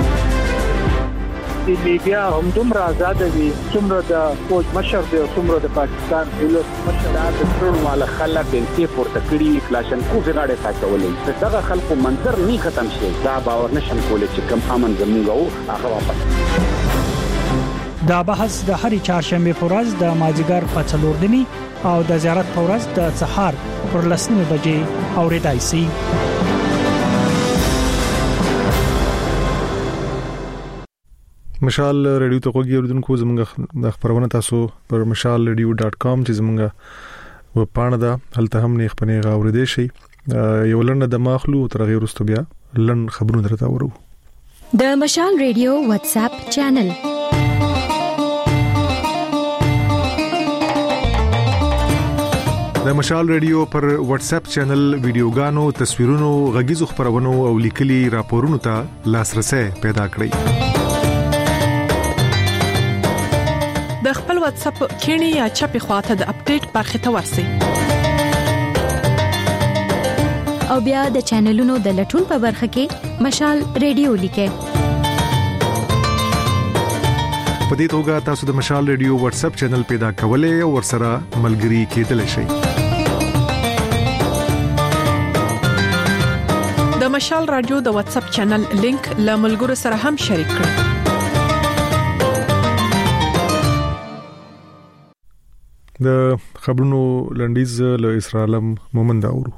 د لیبیا هم دومره آزاد دي څومره د فوج مشر دی او څومره د پاکستان دولت مشر د ټول مال خلک د پورته کړي کلاشن کو غاړه تاچولې دغه خلکو منظر نه ختم شي، دا باور نشم کولای چې کم امن زموږ او هغه واپس. دا بحث د هرې چهارشنبه په ورځ د مازیګر په 4 نیمه او د زیارت په ورځ د سحر پر 10 بجې اوریدای شي. مشال ریډیو ته کوګي اوردونکو زمونږ د خبرونه تاسو پر mashalradio.com چې زمونږ و پاڼه ده هلته هم نه خپنه غوړې دي شي یو لنډه د ماخلو تر غیر واستو بیا لن خبرونه درته ورو. د مشال ریډیو واتس اپ چینل د مشال ریډیو پر واتس اپ چینل ویډیوګانو تصویرونو غږیزو خبرونو او لیکلي راپورونو ته لاسرسي پیدا کړئ. د خپل واتس اپ کینی یا چپی خواته د اپډیټ برخه ته ورسئ او بیا د چینلونو د لټون په برخه کې مشال ریډیو لیکئ. په دې توګه تاسو د مشال ریډیو واتس اپ چینل پیدا کولای او ورسره ملګري کېدلی شئ. د مشال رادیو د واتس اپ چینل لینک له ملګرو سره هم شریک کړئ. د خبرونو لنډیز له اسرائیل مومند اورو.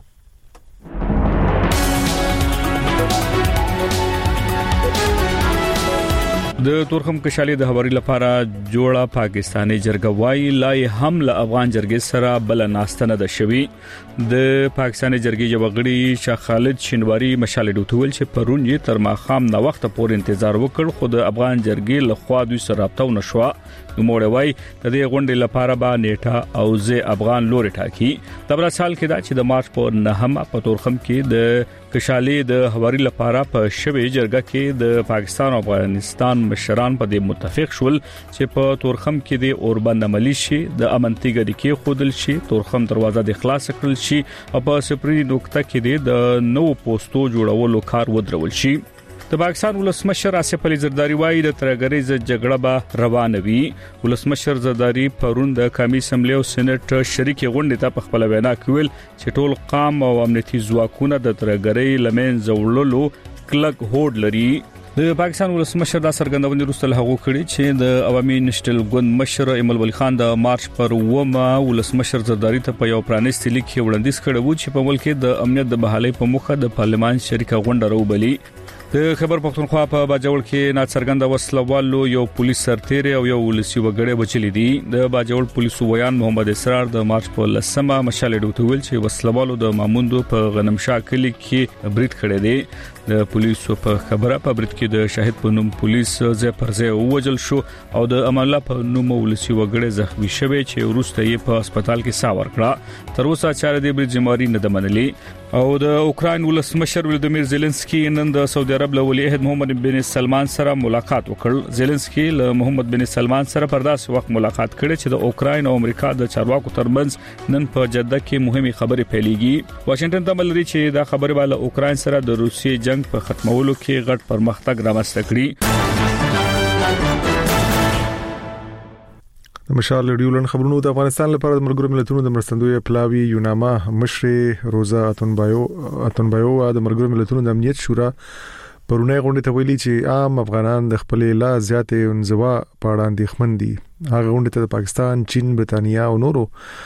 د تورخم کشالي د هواري لپاره جوړه پاکستاني جرګه وايي لای هم له افغان جرګې سره بل ناستنه د شوي د پاکستاني جرګې یوغړي شاه خالد شینواری مشال ډوټول چې پرون یې تر ماخام نو وخت پورې انتظار وکړ خو د افغان جرګې له خوا دوی سره رابطه ونشوه نو موړ وای د دې غونډې لپاره با نیټه او زه افغان لوري ټاکی د بل سال کې دا چې د مارچ په 9 په تورخم کې د کشالي د هواري لپاره په شوي جرګه کې د پاکستان او افغانستان مشران په دې متفق شول چې په تورخم کې د اوربند عملی شي د امنتیګ د کې خودل شي تورخم دروازه د خلاص کړل شي او په سپری نقطه کې د نو پوسټو جوړولو کار ودرول شي د پاکستان ولسمشر آصف علي زرداری وايي د ترګریز جګړه به روانه وي ولسمشر زرداری پرون د قومي اسمبلی او سېنات شریک غونډې ته په خپل وینا کې ویل چې ټول قام او امنیتي ځواکونه د ترګری لمن زوللو کلک هوډ لري د پاکستان ولسمشر دا سرګندونې وروسته له هغه کړي چې د عوامي نشټل ګوند مشر ایمل ولی خان د مارچ پر 9 ولسمشر زرداری ته په یو پرانیستي لیک کې وړاندیز کړی و چې په ملک کې د امنیت د بحالۍ په مخه د پارلمان شریکه غونډه راوبلي د خبر پښتونخوا په باجوړ کې ناڅرګند وسلوالو یو پولیس سرتیر او یو ولسی وګړي بچلی دي د باجوړ پولیسو ویان محمد اسرار د مارچ په 10 مشال ډوټول چې وسلوالو د ماموندو په غنمشا کلی کې برید کړی دی د پولیسو په خبره په برید کې د شاهد په نوم پولیس ځای پر ځای ووجل شو او د امانله په نوم ولسی وګړي زخمی شوی چې وروسته یې په هسپتال کې ساور کړه تر اوسه چاره دی برید جمهوریت نه دمنلي او د اوکراین ولسمشر ولادیمیر زيلنسکي نن د سعودي عرب له ولی عہد محمد بن سلمان سره ملاقات وکړ زيلنسکي له محمد بن سلمان سره پر داسې وخت ملاقات کړي چې د اوکراین او امریکا د چارواکو ترمنځ نن په جده کې مهمه خبرې پیلېږي واشنگټن ته ملري چې دا خبره بالا اوکراین سره د روسي جنگ په ختمولو کې غټ پرمختګ رامنځته کړي مشال ډیولن خبرونو د افغانستان لپاره د ملګرو ملتونو د مرستندوی پلاوی یوناما مشر روزا اتنبایو د ملګرو ملتونو د امنیت شورا پرونه غونډه ته ویلي چې عام افغانان د خپل لا زیاتې انزوا پاړه اندېښمن دي هغه غونډه ته د پاکستان چین برتانیا او نورو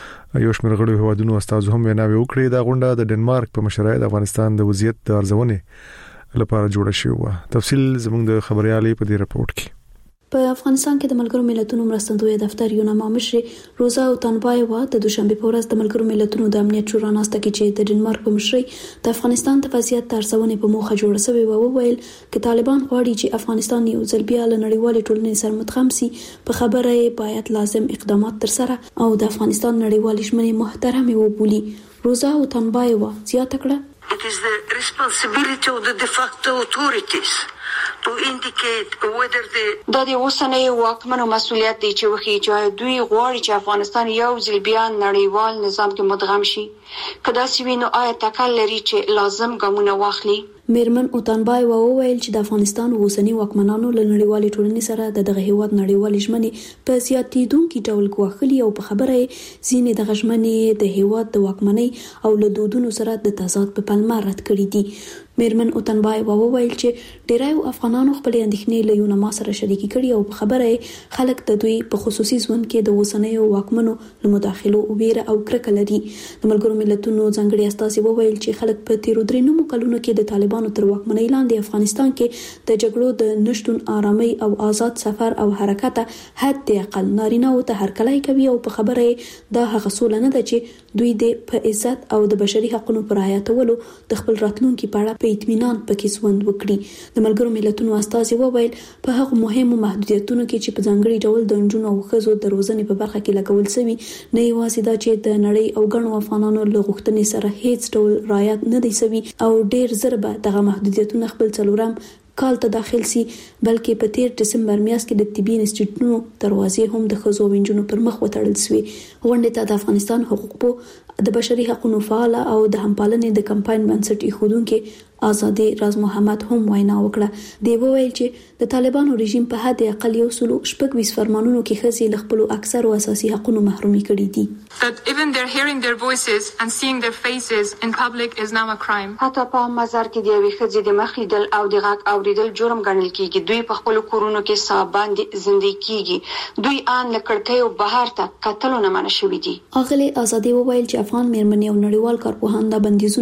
یو شمېر غړو هوادونو استاد هم ویناوي وکړي دا غونډه د ډنمارک په مشرۍ د افغانستان د وضعیت د ارزونې لپاره جوړه شوې و تفصیل زموږ د خبريالي په دې رپورت کې په افغانستان کې د ملګرو ملتونو مرستندوی دفتر یوناما مشر روزا اوتانبایوا د دوشنبه په ورځ د ملګرو ملتونو د امنیت شورا ناسته کې چې د ډنمارک په مشرۍ د افغانستان د وضعیت ترڅونې په موخه جوړه شوې و وویل چې طالبان غواړي چې افغانستان یو ځل بیا له نړیوالې ټولنې سره متخم شي په خبره یې باید لازم اقدامات ترسره او د افغانستان نړیوالې ژمنې محترمه وبولي روزا اوتانبایوا زیاته کړه It is the responsibility of the de facto authorities to indicate whether دا د اوسنۍ واکمنو مسؤلیت دی چې وخی چې دوی غواړي چې افغانستان یو ځل بیا نړیوال نظام کې مدغم شي کدا سوینو آیا تکل لري چې لازم ګامونه واخلي میرمن اوتانبای وویل چې د افغانستان اوسنی واکمنانو له نړیوالې ټولنې سره دغه هیواد نړیوالې ژمنې په زیاتیدونکو ډول غوښلي او په خبره زینې د غژمنې د هیواد د واکمنۍ او له دودونو سره د تضاد په پلمه رد کړی دي میرمن اوتانبای وویل چې ډیرایو افغانانو خپل اندېښنې له یوناما سره شریکې کړي او په خبره خلک د دوی په خصوصي ژوند کې د اوسنۍ واکمنو له مداخلو ویره او کرکه لري د ملګرو ملتونو ځانګړي استازي وویل چې خلک په تیرو درې کلونو کې د طالبانو تر واکمنۍ لاندې افغانستان کې د جګړو د نشټون آرامي او آزاد سفر او حرکت حد اقل نارینه او ته هرکلای کوي او په خبره دا هغه سول نه ده چې دوی د عزت او د بشري حقوقو پر رعایتولو د خپل راتلونکو په اړه په اطمینان پکې ژوند وکړي د ملګرو ملتونو استازي وویل په هغه مهمو محدودیتونو کې چې په ځانګړي ډول د نجونو او ښځو د روزنې په برخه کې لګول شوی نه یوازې دا چې د نړۍ او ګڼو افغانانو له غوښتنې سره هیڅ ډول رعایت نه دی شوی او ډیر زر به دغه محدودیتونه خپل څلورم کال ته داخل سي بلکې په 13 دسمبر میاشت کې د طبي انسټیټیوټونو دروازې هم د ښځو وینجونو پر مخ وتړل شوې غونډه ته د افغانستان حقوقو د بشري حقوقو فعال او د همپالنې د کمپاین بنسټ ایښودونکو آزادي راز محمد هم وینا وکړه دی وویل چې د طالبانو رژیم په حد اقل یو سلو شپږ ویس فرمانونو کې ښځې له خپل اکثر او اساسي حقوقو محرومي کړي دي that even they're hearing their voices and seeing their faces in public is now a crime حتی په مزار کې دی ښځې د مخ لیدل او د غږ اوریدل جرم ګڼل کیږي دوی په خپل کورونو کې ساباند زندگی کیږي دوی ان لکړکۍ او بهر ته قتلونه منع شوي دي اغلی آزادي وویل چې افغان میرمنې او نړیوال کارپوهان د بندیزونه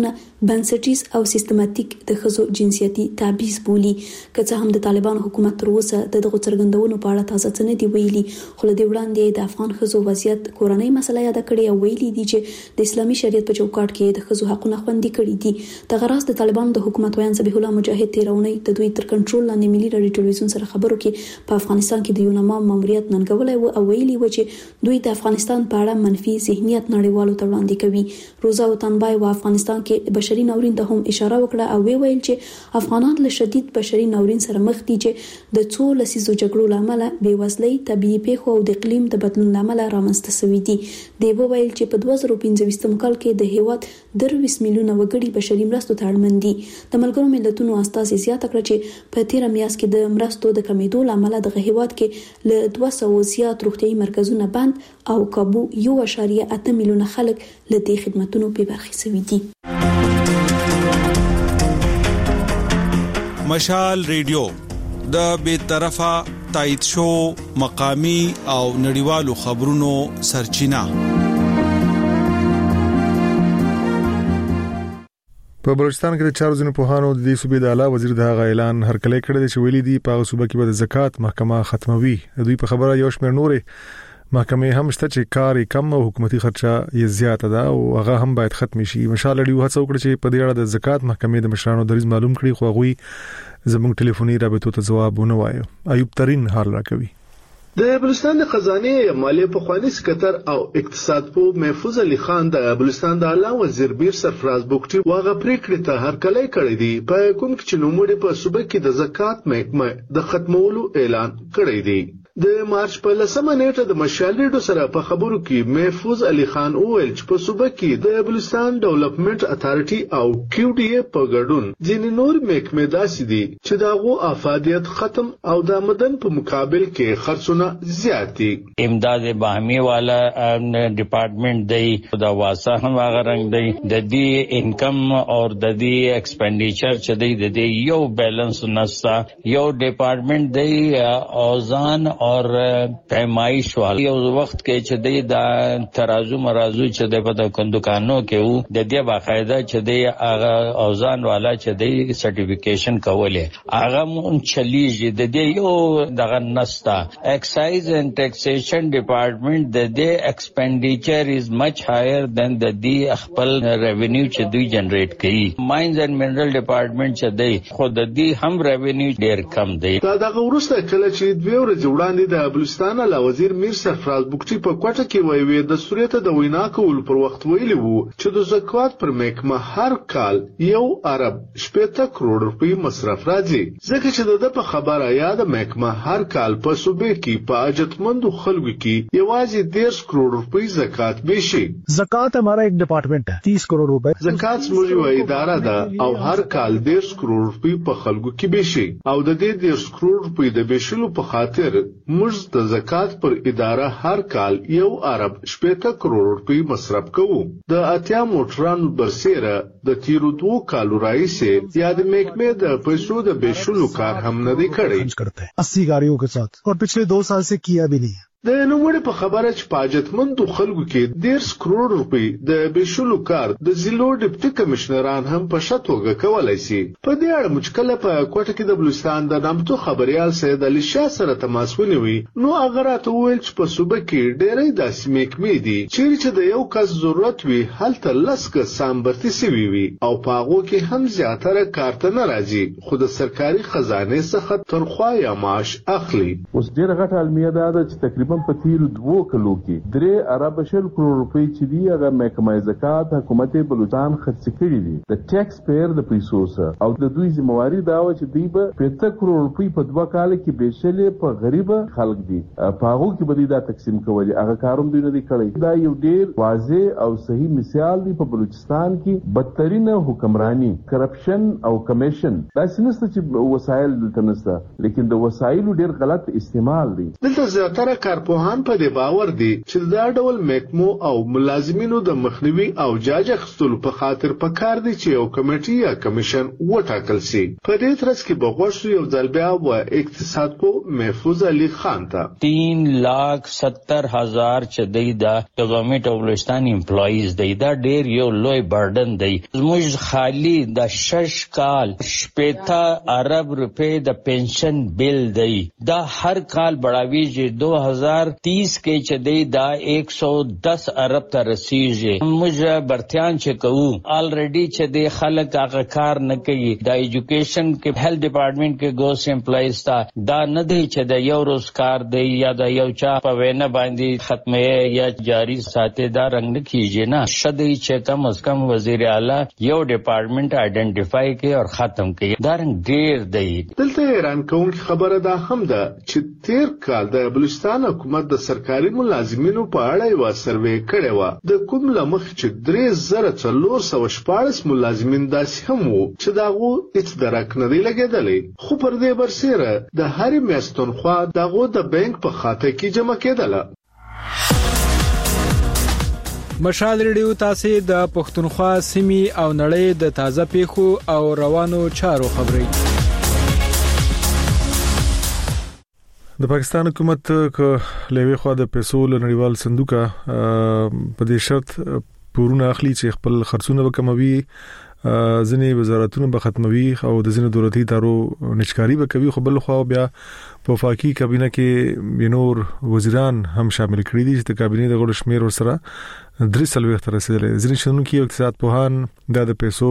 بنسټیز او سیستماتیک د خزو جنسيتي تعبیز بولی که څه هم د طالبان حکومت تر اوسه دغه څرګندونو په اړه تازه څه نه دی ویلي، خو له دې وړاندې د افغان خزو وضعیت کورنۍ مسله یاد کړې او ویلي دي چې د اسلامي شریعت په چوکاټ کې د خزو حقوقونه خوندي کړي دي. د غراس د طالبان د حکومت ویان ذبیح الله مجاهد تیرونی د دوی تر کنټرول لاندې ملي رادیو ټلویزیون سره خبرو کې په افغانستان کې د یونما ماموریت ننګولای و او ویلي و چې دوی د افغانستان په اړه منفي ذهنیت نړیوالو ته وړاندې کوي. روزا وطنبای و افغانستان کې بشري ناورین ته هم اشاره وکړه او ویل چې افغانان له شدید بشري ناورین سره مخ دي چې د څو لسیزو جګړو لامل بېوزلۍ، طبيعي پیښو او د اقلیم د بدلون لامل رامنځته شوي دي. دی ویل چې په 2015 کال کې د هیواد 20 میلیونه وګړي بشري مرستو ته اړمن دي. د ملګرو ملتونو استازي زیاته کړه چې په تیر میاشت کې د مرستو د کمیدو لامل د هیواد کې له 200 زیات روغتيایي مرکزونه بند او کابو 1.8 میلیونه خلک له دې خدماتو په برخه شوي دي. مشال ریډیو د بیطرفه تایید شو مقامی او نړیوالو خبرونو سرچینه. په بلوچستان کې د چارو ځینو پوهانو د دې صوبې د اعلی وزیر د هغه اعلان هرکلی کړی چې ویلي دي په صوبه کې به د زکات محکمه ختموي. دوی په خبره یو شمېر نورې محکمې هم شته چې کار کم او حکومتي خرچه یې زیاته ده او هغه هم باید ختم شي. مشال ریډیو هڅه وکړه چې په دې اړه د زکات محکمې د مشرانو دریځ معلوم کړي، خو هغه زموږ ټلیفوني رابطو ته ځواب ونه وایو. ایوب ترين حال راکوي. د بلوچستان د خزانه مالیه په خواني سکتر او اقتصاد په محفوظ علي خان د بلوچستان د اعلی وزیر بیر سرفراز بوکټي واغه پریکړه ته هرکلی کړی دی په کوم چې نوموړي په صوبه کې د زکات محکمه د ختمولو اعلان کړی دی. د مارچ په 10مه نیټه د مشال ریډیو سره په خبرو کې محفوظ علي خان وویل چې په صوبه کې د بلوچستان ډیولپمنٹ اتھارټي او کیو ډي اي په ګډون ځینې نور محکمې داسې دي چې داغو افادیت ختم او د مدن په مقابل کې خرڅونه زیات دي. امداد باهمي والا ډپارټمنٹ دی دا واسه هم هغه رنگ دی د دې انکم او د دې ایکسپینډیچر چې دی د دې یو بیلانس نستا یو ډپارټمنٹ دی اوزان اور پیمایش والا یو وخت کې چې دی دا ترازو مرازو چې دی په دکانونو کې وو د دې باقاعده چې دی هغه اوزان والا چې دی سرټیفیکیشن کوله هغه مون چلیږي د دې یو دغه نستا. ایکسایز اینڈ ټیکسیشن ډپارټمنٹ د دې ایکسپینډیچر از مچ هایر دین د دې خپل ریونیو چې دوی جنریټ کوي. ماینز اینڈ منرل ډپارټمنٹ چې دی خو د دې هم ریونیو ډیر کم دی. دا دغه ورسته کله چې دوی ورځ وړاندې د بلوچستان اعلی وزیر میر سرفراز بوکټي په کوټه کې وی د سوریته د وینا کول پر وخت ویلی وو چې د زکات پر محکمه هر کال 1.8 کروڑ روپۍ مصرف راځي، ځکه چې د په خبره یاد محکمه هر کال په صوبې کې په اجتمندو خلکو کې یوازې 10 کروڑ روپۍ زکات بشي. زکات हमारा एक डिपार्टमेंट है 30 करोड़ रुपए. زکات زموږ یو اداره ده او هر کال 10 کروڑ روپۍ په خلکو کې بشي او د دې 10 کروڑ روپۍ د بشلو په خاطر موږ د زکات پر اداره هر کال 1.8 کروڑ روپۍ مصرف کوو. د اتیا موټرانو برسیره د تیرو 2 کالو راځي یا د محکمې د پیسو د بشلو کار هم نه دی کړی 80 गाड़ियों के साथ और पिछले 2 साल से किया भी नहीं है. د نوموړي په خبره چې په اجتمندو خلکو کې 10 کروڑ روپۍ د بشلو کار د ضلعو ډیپټي کمشنران هم په شتوګه کولای شي. په دې اړه مشکله په کوټه کې د بلوچستان د نامتو خبريال سید علي شاه سره تماس ونیوي نو هغه راته وویل چې په صوبه کې ډېرې داسې محکمې دي چې د یو کس ضرورت وي هلته لسکه سامبرتي سوي وي او په هغه کې هم زیاتره کارته نه راځي خو د سرکاري خزانه څخه تنخواه یا معاش اخلي. اوس ډېر غټ علمیه ده چې تقریبا په تیر 2 کلو کې 3.8 کروڑ روپۍ چې دی هغه محکمه زکات حکومت بلوچستان خرڅ کړي دي د ټیکس پیر د پیسو سره او د دوی ذمہواری دا و چې دوی به 50 کروڑ روپۍ په 2 کال کې بشلې په غریب خلک دي په هغه کې به دا تقسیم کوي هغه کاروم دوی نه دی کړی. دا یو ډیر واضح او صحیح مثال دی په بلوچستان کې بدترین حکمرانی کرپشن او کمیشن دا سنسته چې وسایل دلته نشته لیکن د وسایلو ډیر غلط استعمال دي. دلته زیاتره کار کارپوهان په دې باور دي چې دا ډول محکمو او ملازمینو د مخنیوي او جاج اخیستلو په خاطر پکار دي چې یو کمیټي یا کمیشن وټاکل شي. په دې ترڅ کې بغوښ یو ځل بیا و اقتصاد کو محفوظ علي خان ته 3,70,000 چې دی دا گورنمنت او بلوچستان امپلایز دی دا ډیر یو لوی برډن دی. موږ خالی د 6 کال 50 ارب روپے د پنشن بل دی دا هر کال بڑھاویږي 2030 کې چې دی دا 110 ارب ته رسیږي. موږ برتیان چې کوو الریډي چې دی خلک هغه کار نه کوي. د ایجوکیشن کې هیلث ډپارټمنټ کې ګوس امپلایز تا دا نه دی چې د یو روز کار دی یا د یو چا په وینا باندې ختمه یا جاری ساتي دا رنگ نه کیږي نه. شدی چې کم از کم وزیر اعلی یو ډپارټمنټ آئیډینټیفای کوي او ختم کوي دا رنګ ډیر دی. دلته حیران کوونکی خبره دا هم ده چې تیر کال د بلوچستان حکومت د سرکاري ملازمینو په اړه یو سروې کړې و د کوم لمخ چې 3,414 ملازمین داسې هم وو چې داغو هیڅ درک نه دی لګېدلی خو پر دې برسېره د هرې میاشتې تنخوا داغو د بانک په خاته کې جمع کېدله. مشال ریډیو تاسو د پښتونخوا سیمې او نړۍ د تازه پیښو او روانو چارو خبري. د پاکستان حکومت ک لوي خو د پیسو لنړیوال صندوق په دې شرط پورونه اخلي چې خپل خرڅونه وکموي ځنې وزارتونه به ختموي او د ځنې دولتي ادارو نشکاری به کوي. خو بل خو بیا په وفاقي کابینه کې بنور وزیران هم شامل کړي دي چې د کابینه د غړو شمیر ورسره 3 تر رسیدلې. ځنې شنو کې اقتصاد پوهان د پیسو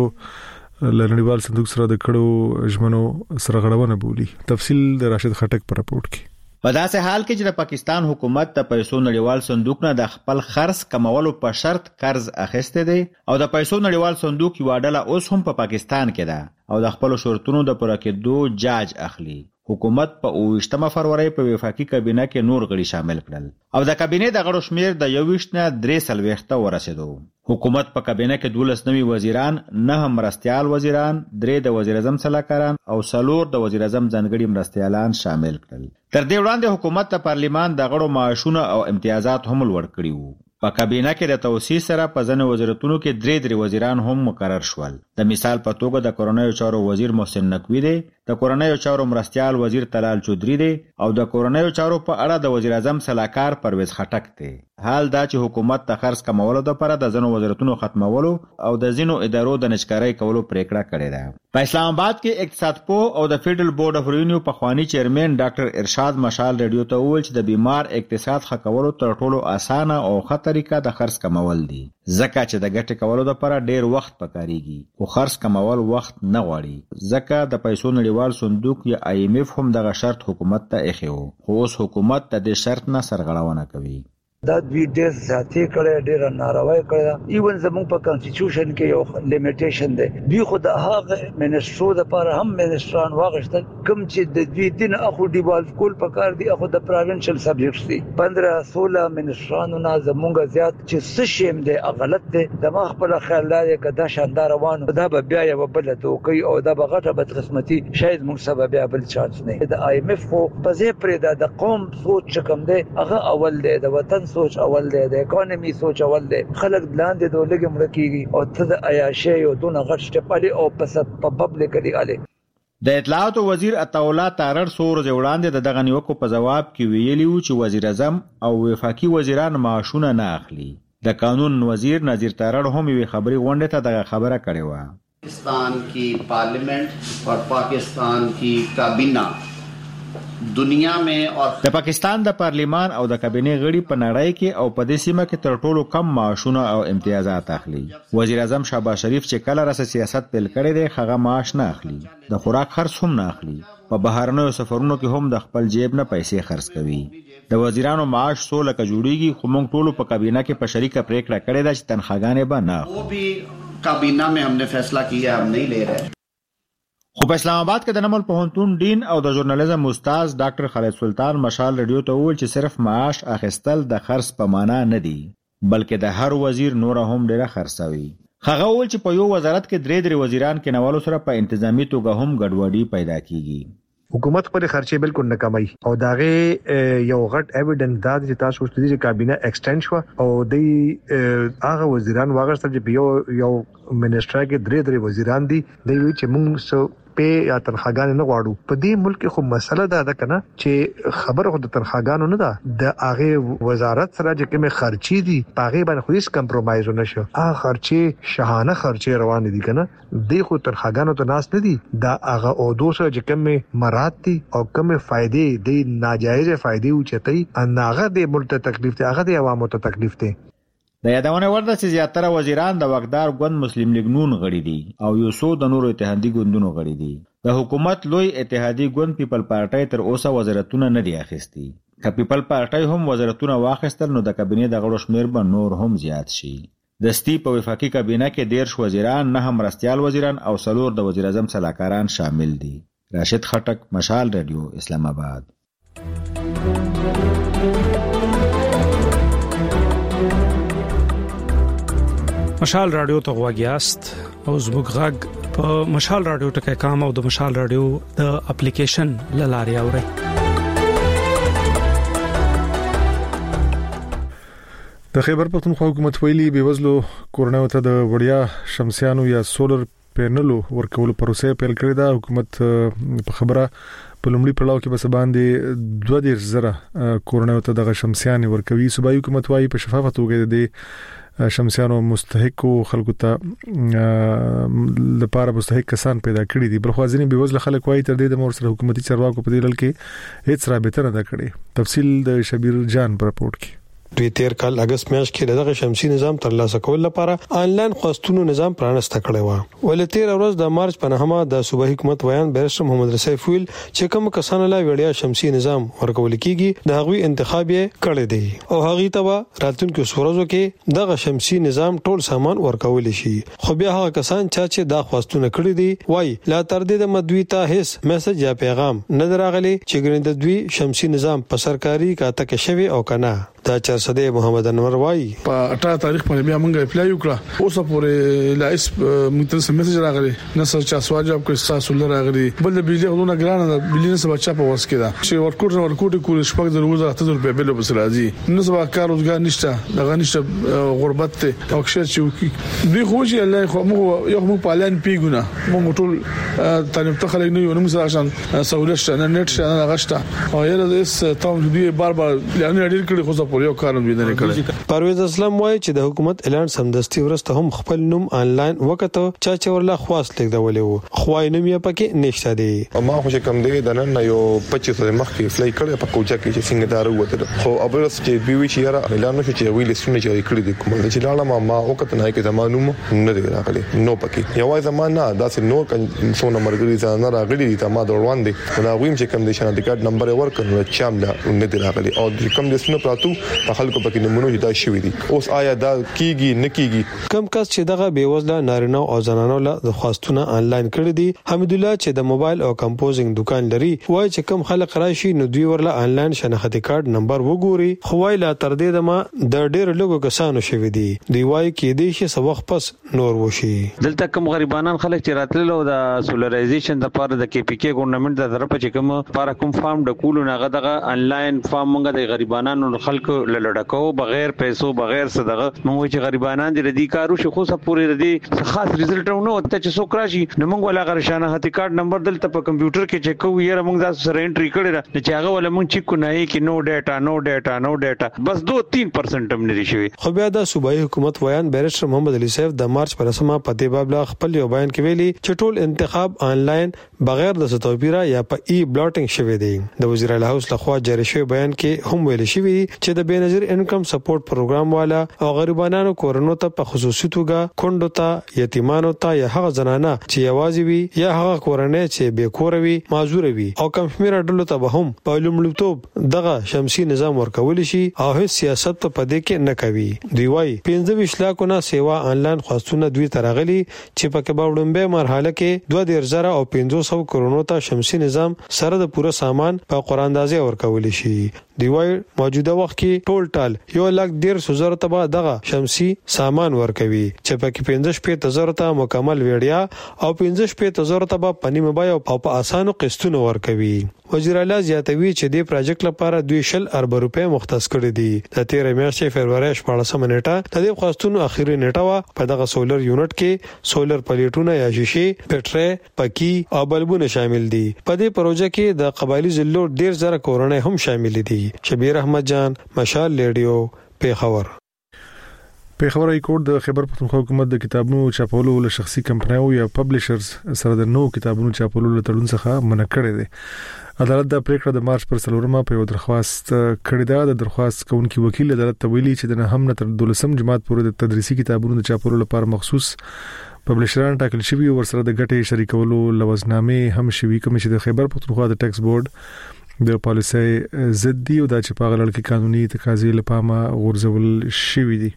لنړیوال صندوق سره د کړو ژمنو سره غړونه بولی. تفصیل د راشد خټک پر راپورټ کې. په داسې حال کې چې د پاکستان حکومت د پیسو نړیوال صندوق نه د خپل خرڅ کمولو په شرط قرض اخیسته دی او د پیسو نړیوال صندوق یو ډله اوس هم په پاکستان کې ده او د خپل شرطونو د پوره کېدو جاج اخلي. حکومت په 28 فروری په وفاقي کابینه کې نور غړي شامل کړل او د کابینه د غړو شمیر د 21 نه 3 ورسېدو. حکومت په کابینه کې 12 نوي وزیران، 9 مرستيال وزیران، 3 د وزیر اعظم سلاکاران او 4 د وزیر اعظم ځانګړي مرستيالان شامل کړل. تر دې وړاندې حکومت د پارلیمان د غړو معاشونه او امتیازات هم لوړ کړي وو. په کابینه کې د توسیع سره په ځنو وزارتونو کې 3 وزیران هم مقرر شول. د مثال په توګه د کورنیو چارو وزیر محسن نقوی دی، د کورنیو چارو مرستيال وزیر طلال چودري دی او د کورنیو چارو په اړه د وزیر اعظم سلاکار پرویز خټک دی. حال دا چې حکومت د خرڅ کمولو لپاره د ځنو وزارتونو ختمولو او د ځینو ادارو د نشکارۍ کولو پریکړه کړې ده. په اسلام آباد کې اقتصاد پوه او د فیډرل بورډ اف ریونیو پخوانی چیرمن ډاکټر ارشاد مشال ریډیو ته وویل چې د بیمار اقتصاد ښه کولو تر ټولو اسانه او ښه طریقه د خرڅ کمول دي، ځکه چې د ګټې کولو لپاره ډیر وخت پکاريږي خو خرڅ کمول وخت نه غواړي. ځکه د پیسو نړیوال صندوق یا IMF هم دغه شرط حکومت ته ایښی وو خو اوس حکومت د دې شرط نه سرغړونه کوي. دا دوی ډېر زیاتې کړی، ډېره ناروايي کړې ده. ایون زموږ په کانسټیټیوشن کې یو لیمیټیشن دی. دوی خو د هغه منسټرو دپاره هم منسټران واغېستل کوم چې د دوی دین اخو ډیوالو کول پکار دي، اخو د پروینشل سبجیکټس دي. 15-16 منسټرانو نه زموږ زیات چې څه شی هم دی غلط دی. زما خپل خیال دا دی که دا شاندار روانو دا به بیا یوه بله دوکۍ او دا به غټه بدقسمتي شاید موږ سبا بیا بل چانس نه. د IMF خو په ځای پرېږده، د قوم سوچ چې کوم دی هغه اول دی، د وطن سوچ اول دی، د اکانومي سوچ اول دی. خلک لاندې د لګي مړه کیږي او ته د عیاشۍ او دونه غټ سټپالي او په پبلک دی علي. د اطلاعات وزیر عطاالله تارړ سور وړاندې د دغه نیوکو په جواب کې ویلي و چې وزیر اعظم او وفاقي وزیران معاشونه نه اخلي. د قانون وزیر نذیر تارړ هم یو خبري غونډه ته دغه خبره کړې و. पाकिस्तान की पार्लियामेंट और पाकिस्तान की काबीना दुनिया में और د پاکستان د پارلیمان او د کابینې غړي په نړۍ کې او په دې سیمه کې تر ټولو کم معاشونه او امتیازات اخلي. وزیر اعظم شهباز شریف چې کله راسه سیاست پیل کړی دی هغه معاش نه اخلي، د خوراک خرڅ هم نه اخلي، په بهرنیو سفرونو کې هم د خپل جیب نه پیسې خرڅ کوي. د وزیرانو معاش 100 لکه جوړیږي خو موږ ټول په کابینه کې په شریکه پریکړه کړې ده چې تنخواګانې به نه वो भी काबीना में हमने फैसला किया हम नहीं ले रहे. خو په اسلام آباد کې د نمل پوهنتون ډین او د ژورنالیزم استاد ډاکټر خالد سلطان مشال ریډیو ته وویل چې صرف معاش اخیستل د خرڅ په معنا نه دی بلکې د هر وزیر نور هم ډیره خرڅوي. هغه وویل چې په یو وزارت کې 3 وزیران کې نوالو سره په انتظامی توګه هم ګډوډي پیدا کیږي. حکومت پر خرچه بالکل نه کمای او داغه یو غټ ایویډنس دا چې تاسو ستاسو کابینه ایکسټند شو او د هغه وزیران واغستل چې یو منسټر کې درې وزیران دي دوی چې موږ په یا تنخواګان نه غواړو په دې ملک خو مسله ده کنه چې خبره خو د تنخواګانو نه ده د هغه وزارت سره چې کومه خرچي دي هغه باندې خو هیڅ کمپرمایز نه شو هغه خرچي شاهانه خرچي روان دي کنه د خو تنخواګانو ته ناس نه دي دا هغه او دوسه چې کومه مراد دي او کومه فائدې د ناجایز فائدې او چتای انغه د ملک ته تکلیف ته هغه د عوامو ته تکلیف ته د یادونه ورده چې زیاتره وزیران د واقدار ګوند مسلم لیگ نون غړي دي او یو څو د نورو اتحادیې ګوندونو غړي دي د حکومت لوی اتحادیې ګوند پیپل پارټي تر اوسه وزارتونه نه دی اخیستي که پیپل پارټي هم وزارتونه واخیستل نو د کابینې د غړو شمیر به نور هم زیات شي دستی په وفاقي کابینه کې 10 وزیران نه هم مرستيال وزیران او 4 د وزیر اعظم صلاحکاران شامل دي راشد خټک مشال رادیو اسلام آباد مشال رادیو ته غواګیاست او زموږ غږ په مشال رادیو ټکي کام او د مشال رادیو د اپلیکیشن لاري اوري د خیبر پختونخوا حکومت ویلي بيوزلو کورونه ته د وړیا شمسيانو یا سولر پینلو ورکول پروسه پیل کړې ده حکومت په خبره په لومړي پړاو کې بس باندې 2000 کورونه ته د شمسيان ورکوي صوبایي حکومت وايي په شفافه توګه د شمسيانو مستحق خلکو ته لپاره مستحق کسان پیدا کړی دي بلخوازنی بيوزله خلک وايي تر دې د مور سره حکومتي چارواکو په دې لړ کې هیڅ رابطه نه کړې تفصیل د شبیر جان پر رپورت کې دوی تیر کال اگست میاشت کې دغه شمسي نظام ترلاسه کول لپاره آنلاین خواستونو نظام پرانسته کړی و ولې تیر ورځ د مارچ په 9 د صوبایي حکومت بیان بیرسټر محمد رسیف ویل چې کوم کسان لا وړیا شمسي نظام ورکول کیږي د هغوی انتخاب یې کړی دی او هغه ته راتلونکو سورزو کې دغه شمسي نظام ټول سامان ورکول شي خو بیا هغه کسان چې دا خواستونه کړی دي وای لا تر دې د مدوي ته هیڅ میسج یا پیغام نه دراغلي چې ګرند د دوی شمسي نظام په سرکاري کاته کې شوی او کنه دا چرسده محمد انور وای په 18 تاریخ باندې بیا موږ اپلای وکړه اوس پورې لایس موږ ته میسج راغلی نه سر چا سواجب کوي تاسو لراغلی بل د بجلی غلونه ګرانه د بجلی نه سبا چا په وس کې دا چې ورکوټ کول شپږ د روزه 8000 روپے بل بس راځي نو سبا کار روزګار نشته دغه نشته غربت ته او ښه چې دوی خو چې الله خو موږ یو موږ پالان پیګونه موږ ټول طالب ته خلک نه یو موږ عشان سہولت شته نت شته غشته او یره د تاسو دوی بار لانه ډیر کړي خو په یو کارم ویني کړي پرویز اسلام وایي چې د حکومت اعلان سمدستي ورسته هم خپل نوم آنلاین وکړو چې ورلا خواص لیکدولې وو خوای نوم یې پکې نشته دی ما خو کوم دی د نن یو 25 مخکې فلای کړي په کوچا کې چې څنګه دارو وته خو ابرس چې بیوی چې یاره اعلان شو چې ویل سونه چې کړی دی کوم چې لاړه ما وکړه نه کې زمانو نه دی راغلی نو پکې یو زمانہ داسې نو څونه مرګري ځان راغلی دی ته ما دروان دي دا ویم چې کوم د شناخت کارت نمبر ورکړل چامله نه دی راغلی او کوم د سونه پراتو په خلکو پکې نمونه دا شوی دي اوس آیا دا کیږي نه کیږي کم کس چې دغه بیوزله نارینه او زنانو له درخواستونه آنلاین کړی دي حمید الله چې د موبایل او کمپوزینګ دکان لري وایي چې کم خلک راشي نو دوی ورله آنلاین شناختی کارت نمبر وګوري خو وایي لا تر دې دمه د ډېر لږو کسانو شوی دي دوی وایي کې دې شي سوخ پس نور وشي دلته کوم غریبانان خلک چې راتللو د سولرایزیشن د پاره د کې پی کې ګورنمنت د طرف چې کوم پاره کوم فارم د کولو نه دغه آنلاین فارم موږ د غریبانو خلکو لړډکو بغیر پیسو بغیر صدقه موږ چې غریبانان دي ردی کارو شو خو سب پوری ردی خاص رزلټ نو ته چې څوک راشي نو موږ ولا غرشانه هتی کارت نمبر دلته په کمپیوټر کې چک کوو یره موږ دا سره انټری کړی را چې هغه ولا موږ چک نه کې نو ډیټا بس 2-3% هم نه شي خو بیا د صوبایي حکومت بیان بیرسټر محمد علي صاحب د مارچ پر سمه پته بابلا خپل یو بیان کې ویلي چې ټول انتخاب آنلاین بغیر د ستوبیرا یا په ای بلاټینګ شوی دی د وزیر اعلی هاوس لخوا جاری شوی بیان کې هم ویل شوی چې د بنظیر انکم سپورټ پروګرام والا او غریبانو کورونو ته په خصوصي توګه کندو ته یتیمانو ته یا هغه زنانه چې یوازې وي یا هغه کورنۍ چې بې کور وي معذور وي او کم شمیر ډلو ته به هم په لومړیتوب دغه شمسي نظام ورکول شي او هیڅ سیاست په دې کې نه کوي دی وايي 15 لک نه سیوا آنلاین خواستونه دوی ترغلي چې په کې باوډمبه مرحله کې 2000 او 500 کورونو ته شمسي نظام سره د پوره سامان په قراندازي ورکول شي دی وای موجوده وخت کې ټول ټال 1,10,000 ته دغه شمسي سامان ورکوي چې پکې 15,000 ته مکمل ویډیا او 15,000 ته پنی موبایل او په اسانو قسطونو ورکوي. وزیر اعلی زیاتوي چې د پروجیکټ لپاره 200 ارب روپے مختص کړي دي. د 13 میاشتې فروری 14 نیټه د دې خواستونو اخیری نیټه وا په دغه سولر یونټ کې سولر پلیټونه یا شیشې پټري پکی او بلبونه شامل دي. په دې پروژه کې د قبایلی ضلعو ډیر زره کورونه هم شامل دي. شبیر احمد جان، مشال ریډیو، پیښور. پیښور های کورټ د خیبر پښتونخوا حکومت د کتابونو چاپولو له شخصي کمپنیو یا پبلشرز سره د نو کتابونو چاپولو له تړون څخه منع کړی دی. عدالت د پریکړه د مارچ پر 4 په یو درخواست کړی دا. د درخواست کوونکی وکیل عدالت ته ویلي چې د نهم تر 12 جماعت پورې د تدریسي کتابونو د چاپولو لپاره مخصوص پبلشران ټاکل شوی او ورسره د ګټې شریکولو لوزنامې هم شوی کوم چې د خیبر پښتونخوا د ټیکس بورډ د پالیسي ضد دی او د چپاغلړ کې قانوني تقاضې لپاره غورځول شوی دی.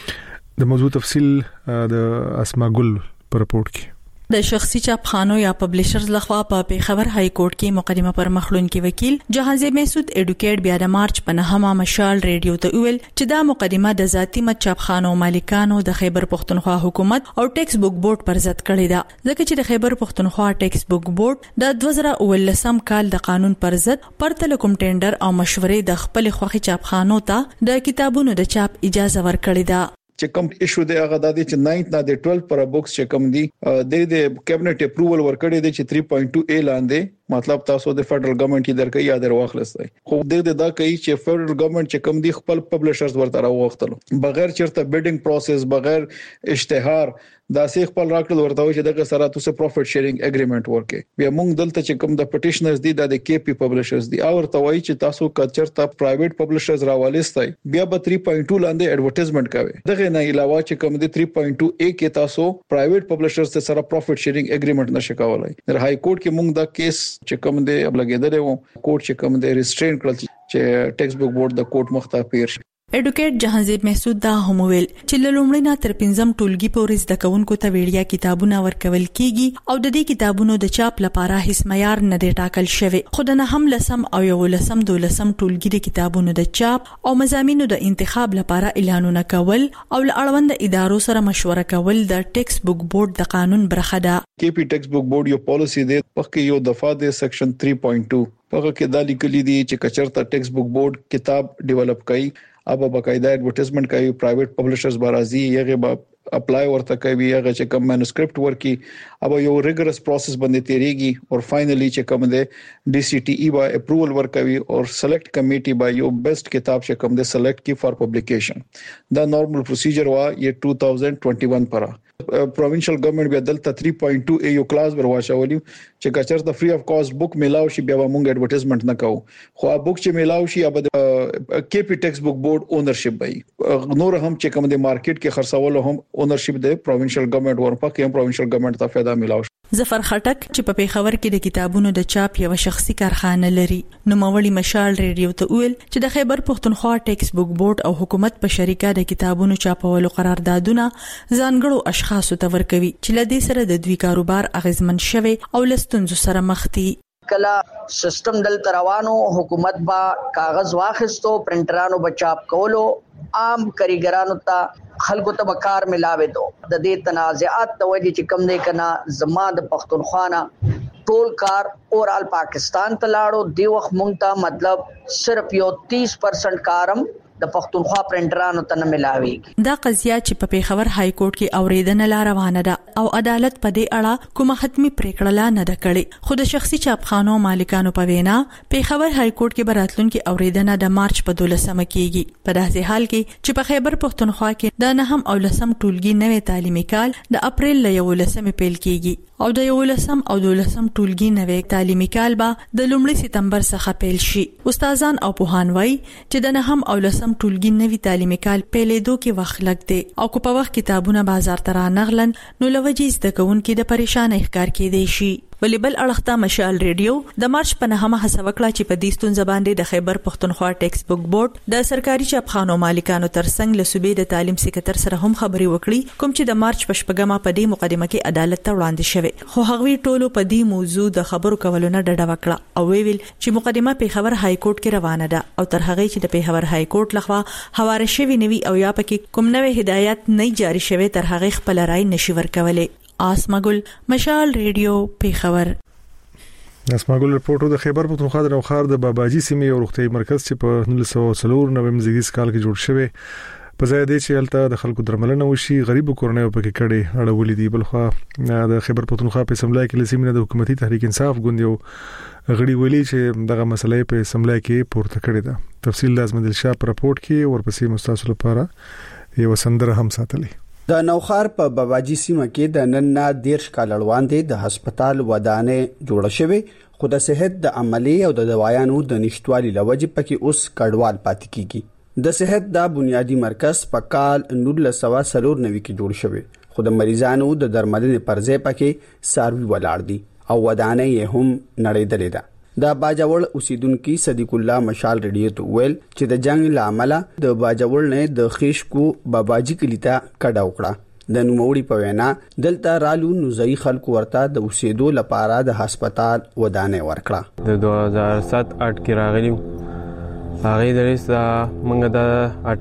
د موضوع تفصیل د اسما ګل پر رپورت کې. د شخصي چاپخانو یا پبلشرز لخوا په پیښور های کورټ کې مقدمه پر مخلونکي وکیل جهانزی محسود ایډوکیټ بیا د مارچ په 9 مشال ریډیو ته ویل چې دا مقدمه د ذاتی مت چاپخانو مالکانو د خیبر پښتونخوا حکومت او ټیکس بوک بورډ پر ضد کړی دا، ځکه چې د خیبر پښتونخوا ټیکس بوک بورډ د 2019 کال د قانون پر ضد پرته کوم ټینډر او مشورې د خپل خوخي چاپخانو ته د کتابونو د چاپ اجازه ورکړې ده. چې کوم ایشو دی هغه د 9 نه د 12 پر بوکس چې کوم دی د کابینټ اپروول ورکړی دی چې 3.2 A لاندې مطلب تاسو د فدرل ګورنمنت کی درکې یا درواخلستای. خو د دا کوي چې فدرل ګورنمنت چې کوم دی خپل پبلشرز ورته راوختلو بغیر چیرته بیډینګ پروسس بغیر اشتهار دا سه خپل راکړل ورته چې دغه سره تاسو پروفټ شیرینګ اګریمنت ورکې. بیا موږ دلته چې کوم د پټیشنرز دي د KP پبلشرز دي او ورته وایي چې تاسو کچرته پرایویټ پبلشرز راوالستای بیا به 3.2 لاندې ایڈورټایزمنت کوي. دغه نه علاوه چې کوم د 3.2 A کې تاسو پرایویټ پبلشرز سره پروفټ شیرینګ اګریمنت نشئ کولای. در های کورټ کې موږ دا کیس چې کوم دی ابلګیدل وو کورټ چې کوم دی ریسټرین کړل چې ټیکس بوک بورډ د کورټ مخ ته پیر شي. ایډوکیټ جهانزیب محسود دا هم ویل چې لومړی نه تر 5م ټولګي پورې د کونکو ته ویډیا کتابونه ورکول کیږي او د دې کتابونو د چاپ لپاره هیڅ معیار نه دی ټاکل شوی. خو د نهم لسم او یو لسم دولسم ټولګي د کتابونو د چاپ او مضامینو د انتخاب لپاره اعلانونه کول او له اړوند ادارو سره مشوره کول د ټیکس بوک بورډ د قانون برخه ده. KP ټیکس بوک بورډ یو پالیسی دی په یو دفعه د سیکشن 3.2 په کې د لیکلي دي چې کچرته ټیکس بوک بورډ کتاب ډیولپ کوي اب باقاعده ایڈورټایزمنت کوي پرایویټ پبلشرز بارازي یغه با اپلای ورته کوي هغه چې کوم مانوسکرپټ ورکی اب یو ریګرس پروسس باندې تیریږي او فائنلی چې کوم د DCTE با اپروول ورکوي او سلیکټ کمیټي با یو بیسټ کتاب چې کوم د سلیکټ کی فار پبلیکیشن دا نارمل پروسیجر وا یہ 2021 پر پروینشل ګورنمنت بیا دلته 3.2 A یو کلاس ورواچولی چې کچر د فری اف کاست بوک میلاو شي بیا موږ ایڈورټایزمنت نه کوو. خو بوک چې میلاو شي اب KP ټیکس بوک بورډ اونرشپ وي نور هم چې کوم د مارکیټ کې خرڅول هم اونرشپ د پروینشل ګورنمنت ورپا کې پروینشل ګورنمنت ته فایده میلاو. ظفر خټک چې په پیښور کې د کتابونو د چاپ یو شخصي کارخانه لري نو مولي مشال ریډیو ته ویل چې د خیبر پښتونخوا ټیکس بوک بورډ او حکومت په شریکه د کتابونو چاپولو قراردادونه ځانګړو اشخاصو ته ورکوي چې لدې سره د دوی کاروبار اغیزمن شوي او لستونزو سره مخ دي. کلا سیستم دل تروانو حکومت با کاغذ واخستو پرنټرانو بچاپ کولو عام کاریګرانو ته خلکو ته کار ملاوي دو د دې تنازعات توجه چې کم نه کنا زما د پښتونخوا نه ټول کار اورال پاکستان ته لاړو دی وخت مونږ ته مطلب صرف یو 30% کارم د پښتونخوا پرنټرانو ته نه ملاوي. دا قضیه چې په پیښور های کورټ کې اوریدنه لا روانه ده او عدالت په دې اړه کومه حتمی پریکړه لا نه ده کړې. خو د شخصي چاپخانو مالکانو په وینا پیښور های کورټ کې براتلونکو اوریدنه د مارچ په 12 کېږي. په داسې حال کې چې په خیبر پښتونخوا کې د نهم او لسم ټولګي نوې تعلیمي کال د اپریل ل 11 پیل کېږي او د 11 او 12 ټولګي نوې تعلیمي کال به د لومړي سپتمبر څخه پیل شي. استادان او پوهان وایي چې د نهم او لسم ټولګي نوې تعلیمي کال پیلېدو کې وخت لګ دی او کو په وخت کتابونه بازار ته رانغلن نو لوجې زده کوونکو د پریشان ښکار کېدي شي. ولبل اړخته مشال ریډیو د مارچ په 9مه هڅه وکړه چې په دې ستونزه باندې د خیبر پښتونخوا ټیکس بک بورډ د سرکاري چاپخانو مالکانو ترڅنګ له صوبې د تعلیم سکرټر سره هم خبري وکړي، کوم چې د مارچ په 8مه په دې مقدمه کې عدالت ته وړاندې شوه. خو هغوی ټولو په دې موضوع د خبرو کولو نه ډډه وکړه او ویل چې مقدمه په خبر های کورټ کې روانه ده او تر هغه چې د پیښور های کورټ لخوا حواله شوی نوي او یا پکې کوم نوې هدایت نه جاری شوی تر هغه خپل رائے نشي ورکولای. آسمګل مشال ریډیو پیښور. اسماګل رپورټو د خیبر پښتونخوا د نوخار د باباجي سیمې یو روغتي مرکز چې په 1994 زیږیز کال کې جوړ شوی په ځای دی چې هلته د خلکو درملنه وشي، غریب کورنۍ په کې کړي اړولې دي. بلخوا د خیبر پښتونخوا په اسمبلی کې لسیمه د حکومتي تحریک انصاف ګوند یو غړي ویلي چې دغه مسلې په اسمبلی کې پورته کړې ده. تفصیل لازم دل شاه په رپورت کې ورپسې مستاسو لپاره یو سندره هم ساتلې. د نوخار په باباجي سیمه کې د نن نه 10 کال وړاندې د هسپتال ودانې جوړه شوې، خو د صحت د عملی او د دوايانو د نشټوالي لوجې پکې اوس کډوال پاتې کیږي. د صحت د بنیادی مرکز په کال 1994 کې جوړ شوی، خو د مریضانو د درملنې پر ځای پکې ساروي ولاړ دي او ودانې یې هم نړیدلې ده. د باجوړ اوسیدونکو صدیق الله مشال ریډیو ته ویل چې د جنگ لامل د باجوړ نه د خیشکو باباجي کلیتا کډا وکړه. د نوموړي په وینا دلته رالو نوزي خلکو ورته د اوسېدو لپاره د هسپتال ودانې ورکړه. د 2007-8 کې راغلی هغه درسته موږ د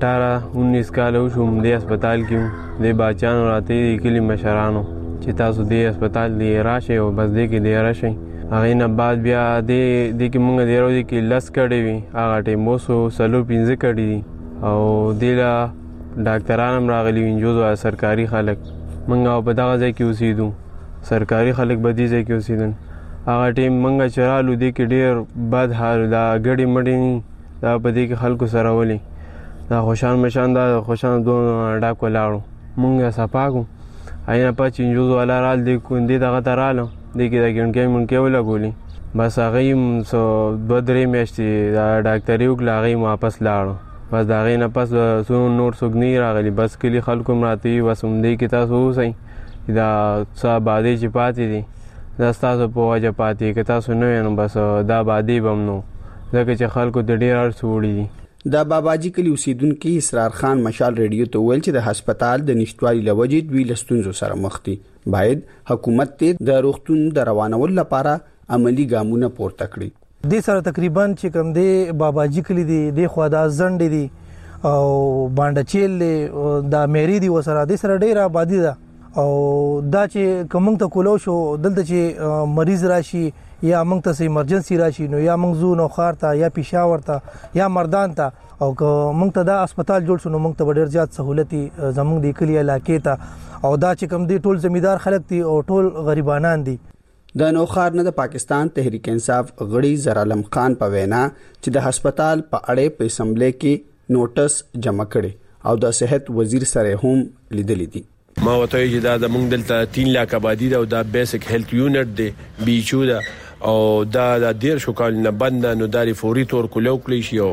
18-19 کال شوم د هسپتال کې د باچانو راته کلی مشرانو چې تاسو د هسپتال دی راشه او بس دې کې دی راشه. هغه نه بعد بیا د کې موږ دی ورو کې لس کړي وي، هغه ټیم وسو سلو 15 کړي او دلا ډاکټران هم راغلي وینجو سرکاري خلک موږ په دغه ځای کې اوسېدو، سرکاري خلک به دې ځای کې اوسېدل. هغه ټیم موږ چرالو دې کې ډېر بد حال دا ګډي مړي دا په دې کې خلکو سره ولي دا خوشان مشان دا خوشان دوه ډاکو لاړو موږ صفاکو اینا په چینجو والا رال دې کوندې دغه تراله دې کې دا ګڼکې مونږه ولا ګولي بس هغه سو 2-3 میاشتې دا ډاکټري وکړه واپس لاړو. بس دا غي نه پس سو نور سګنی راغلی بس کلی خلکو مراتی وسوم دې کې تاسو اوسئ دا صاحب باندې چې پاتې دي دا تاسو په وجه پاتې کې تاسو نه نو بس دا باندې بمنو ځکه چې خلکو د ډیر ارڅ وړي دي. د باباجي کلی اوسیدونکو اسرار خان مشال ریډیو ته ویل چې د هسپتال د نشټوالي لوجې دوی لستونزو سره مخ دي، باید حکومت ته د روغتون د روانولو لپاره عملی ګامونه پورته کړي. د سره تقریبا چې کوم دی باباجي کلی دی د خوادا زنډ دی او باندې چیل د مېری دی وسره د سره ډیر آبادی ده او دا چې کوم ته کولو شو دلته چې مریض راشي یا موږ ته ایمرجنسي راشي نو یا موږ زو نو خارته یا پېښور ته یا مردان ته او موږ ته دا هسپتال جوړ شو نو موږ ته ډیر زیات سہولتي زموږ د کلی علاقې ته او دا چې کوم دی ټول زمیدار خلک دي او ټول غریبانان دي. د نوخار نه د پاکستان تحریک انصاف غړي زرالم خان په وینا چې د هسپتال په اړه په اسمبلی کې نوټس جمع کړي او د صحت وزیر سره هم لیدلې دي. ما وته چې دا د موږ دلته 3 لک آبادی ده او دا بیسیک هیلث یونټ دی بیچو ده او دا د ډیر شو کال نه بند نو داري فوري تور کولو کلی شي او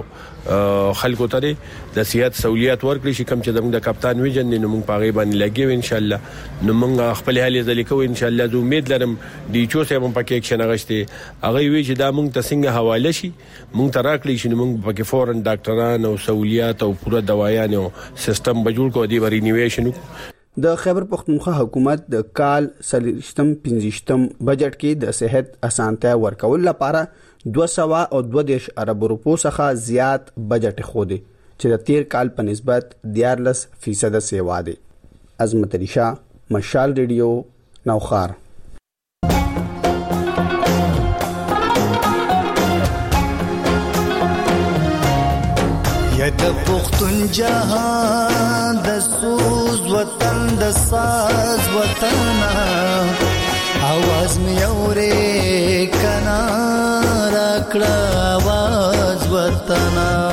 خلکو ته د سیاست سہولیت ورکړي شي کوم چې د کپتان ویژن نو موږ پاغي باندې لګي ان شاء الله نو موږ خپل حالي ځلیکو ان شاء الله زه امید لرم دی چو سه موږ پکې اکشن غشته هغه وی چې دا موږ ته څنګه حواله شي موږ ته راکړي شي موږ پکې فورن ډاکټران او سہولیت او پوره دوايانو سیستم بجوړ کو دی ورینیویشن. د خیبر پختونخوا حکومت د کال 15 بجټ کې د صحت اسانتیا ورکول لپاره 222 ارب روپو څخه زیات بجټ خوده چې د 13 کال په نسبت 14% سیوا ده. عظمت علي شاه مشال ریډیو نوخار. د پختون جهان د سوز وطن د ساز وطن आवाज می اورې کنا راکړه आवाज وطن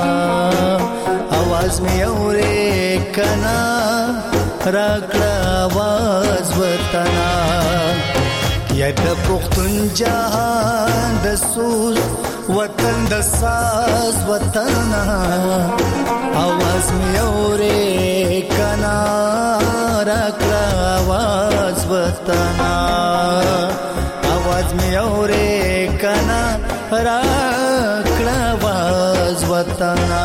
आवाज می اورې کنا راکړه आवाज وطن یا د پختون جهان د سوز وطن د ساز وطن आवाज می اورې کنا راکړه आवाज وطن आवाज में औरे कना राकड़ा आवाज वतना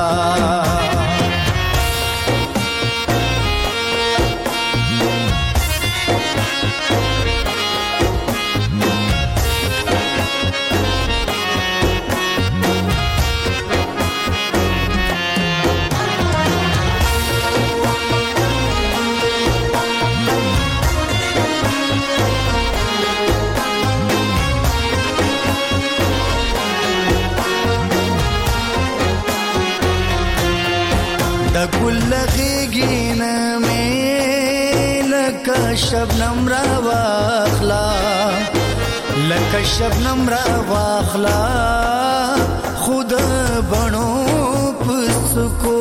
कुल गीन में लका शबनम रवाखला लका शबनम रवाखला खुद बनो पुसको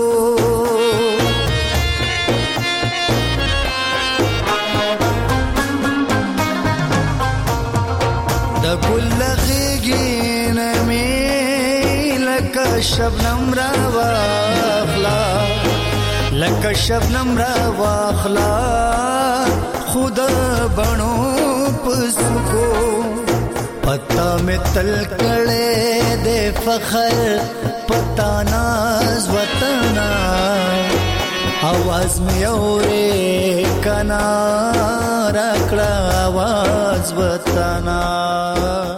द कुल गीन में लका शबनम रवाखला लका शबनम रवाखला खुद बनो पुसको पता में तलकड़े दे फखर पता नाज वतना आवाज में औरे कना राकड़ा आवाज वतना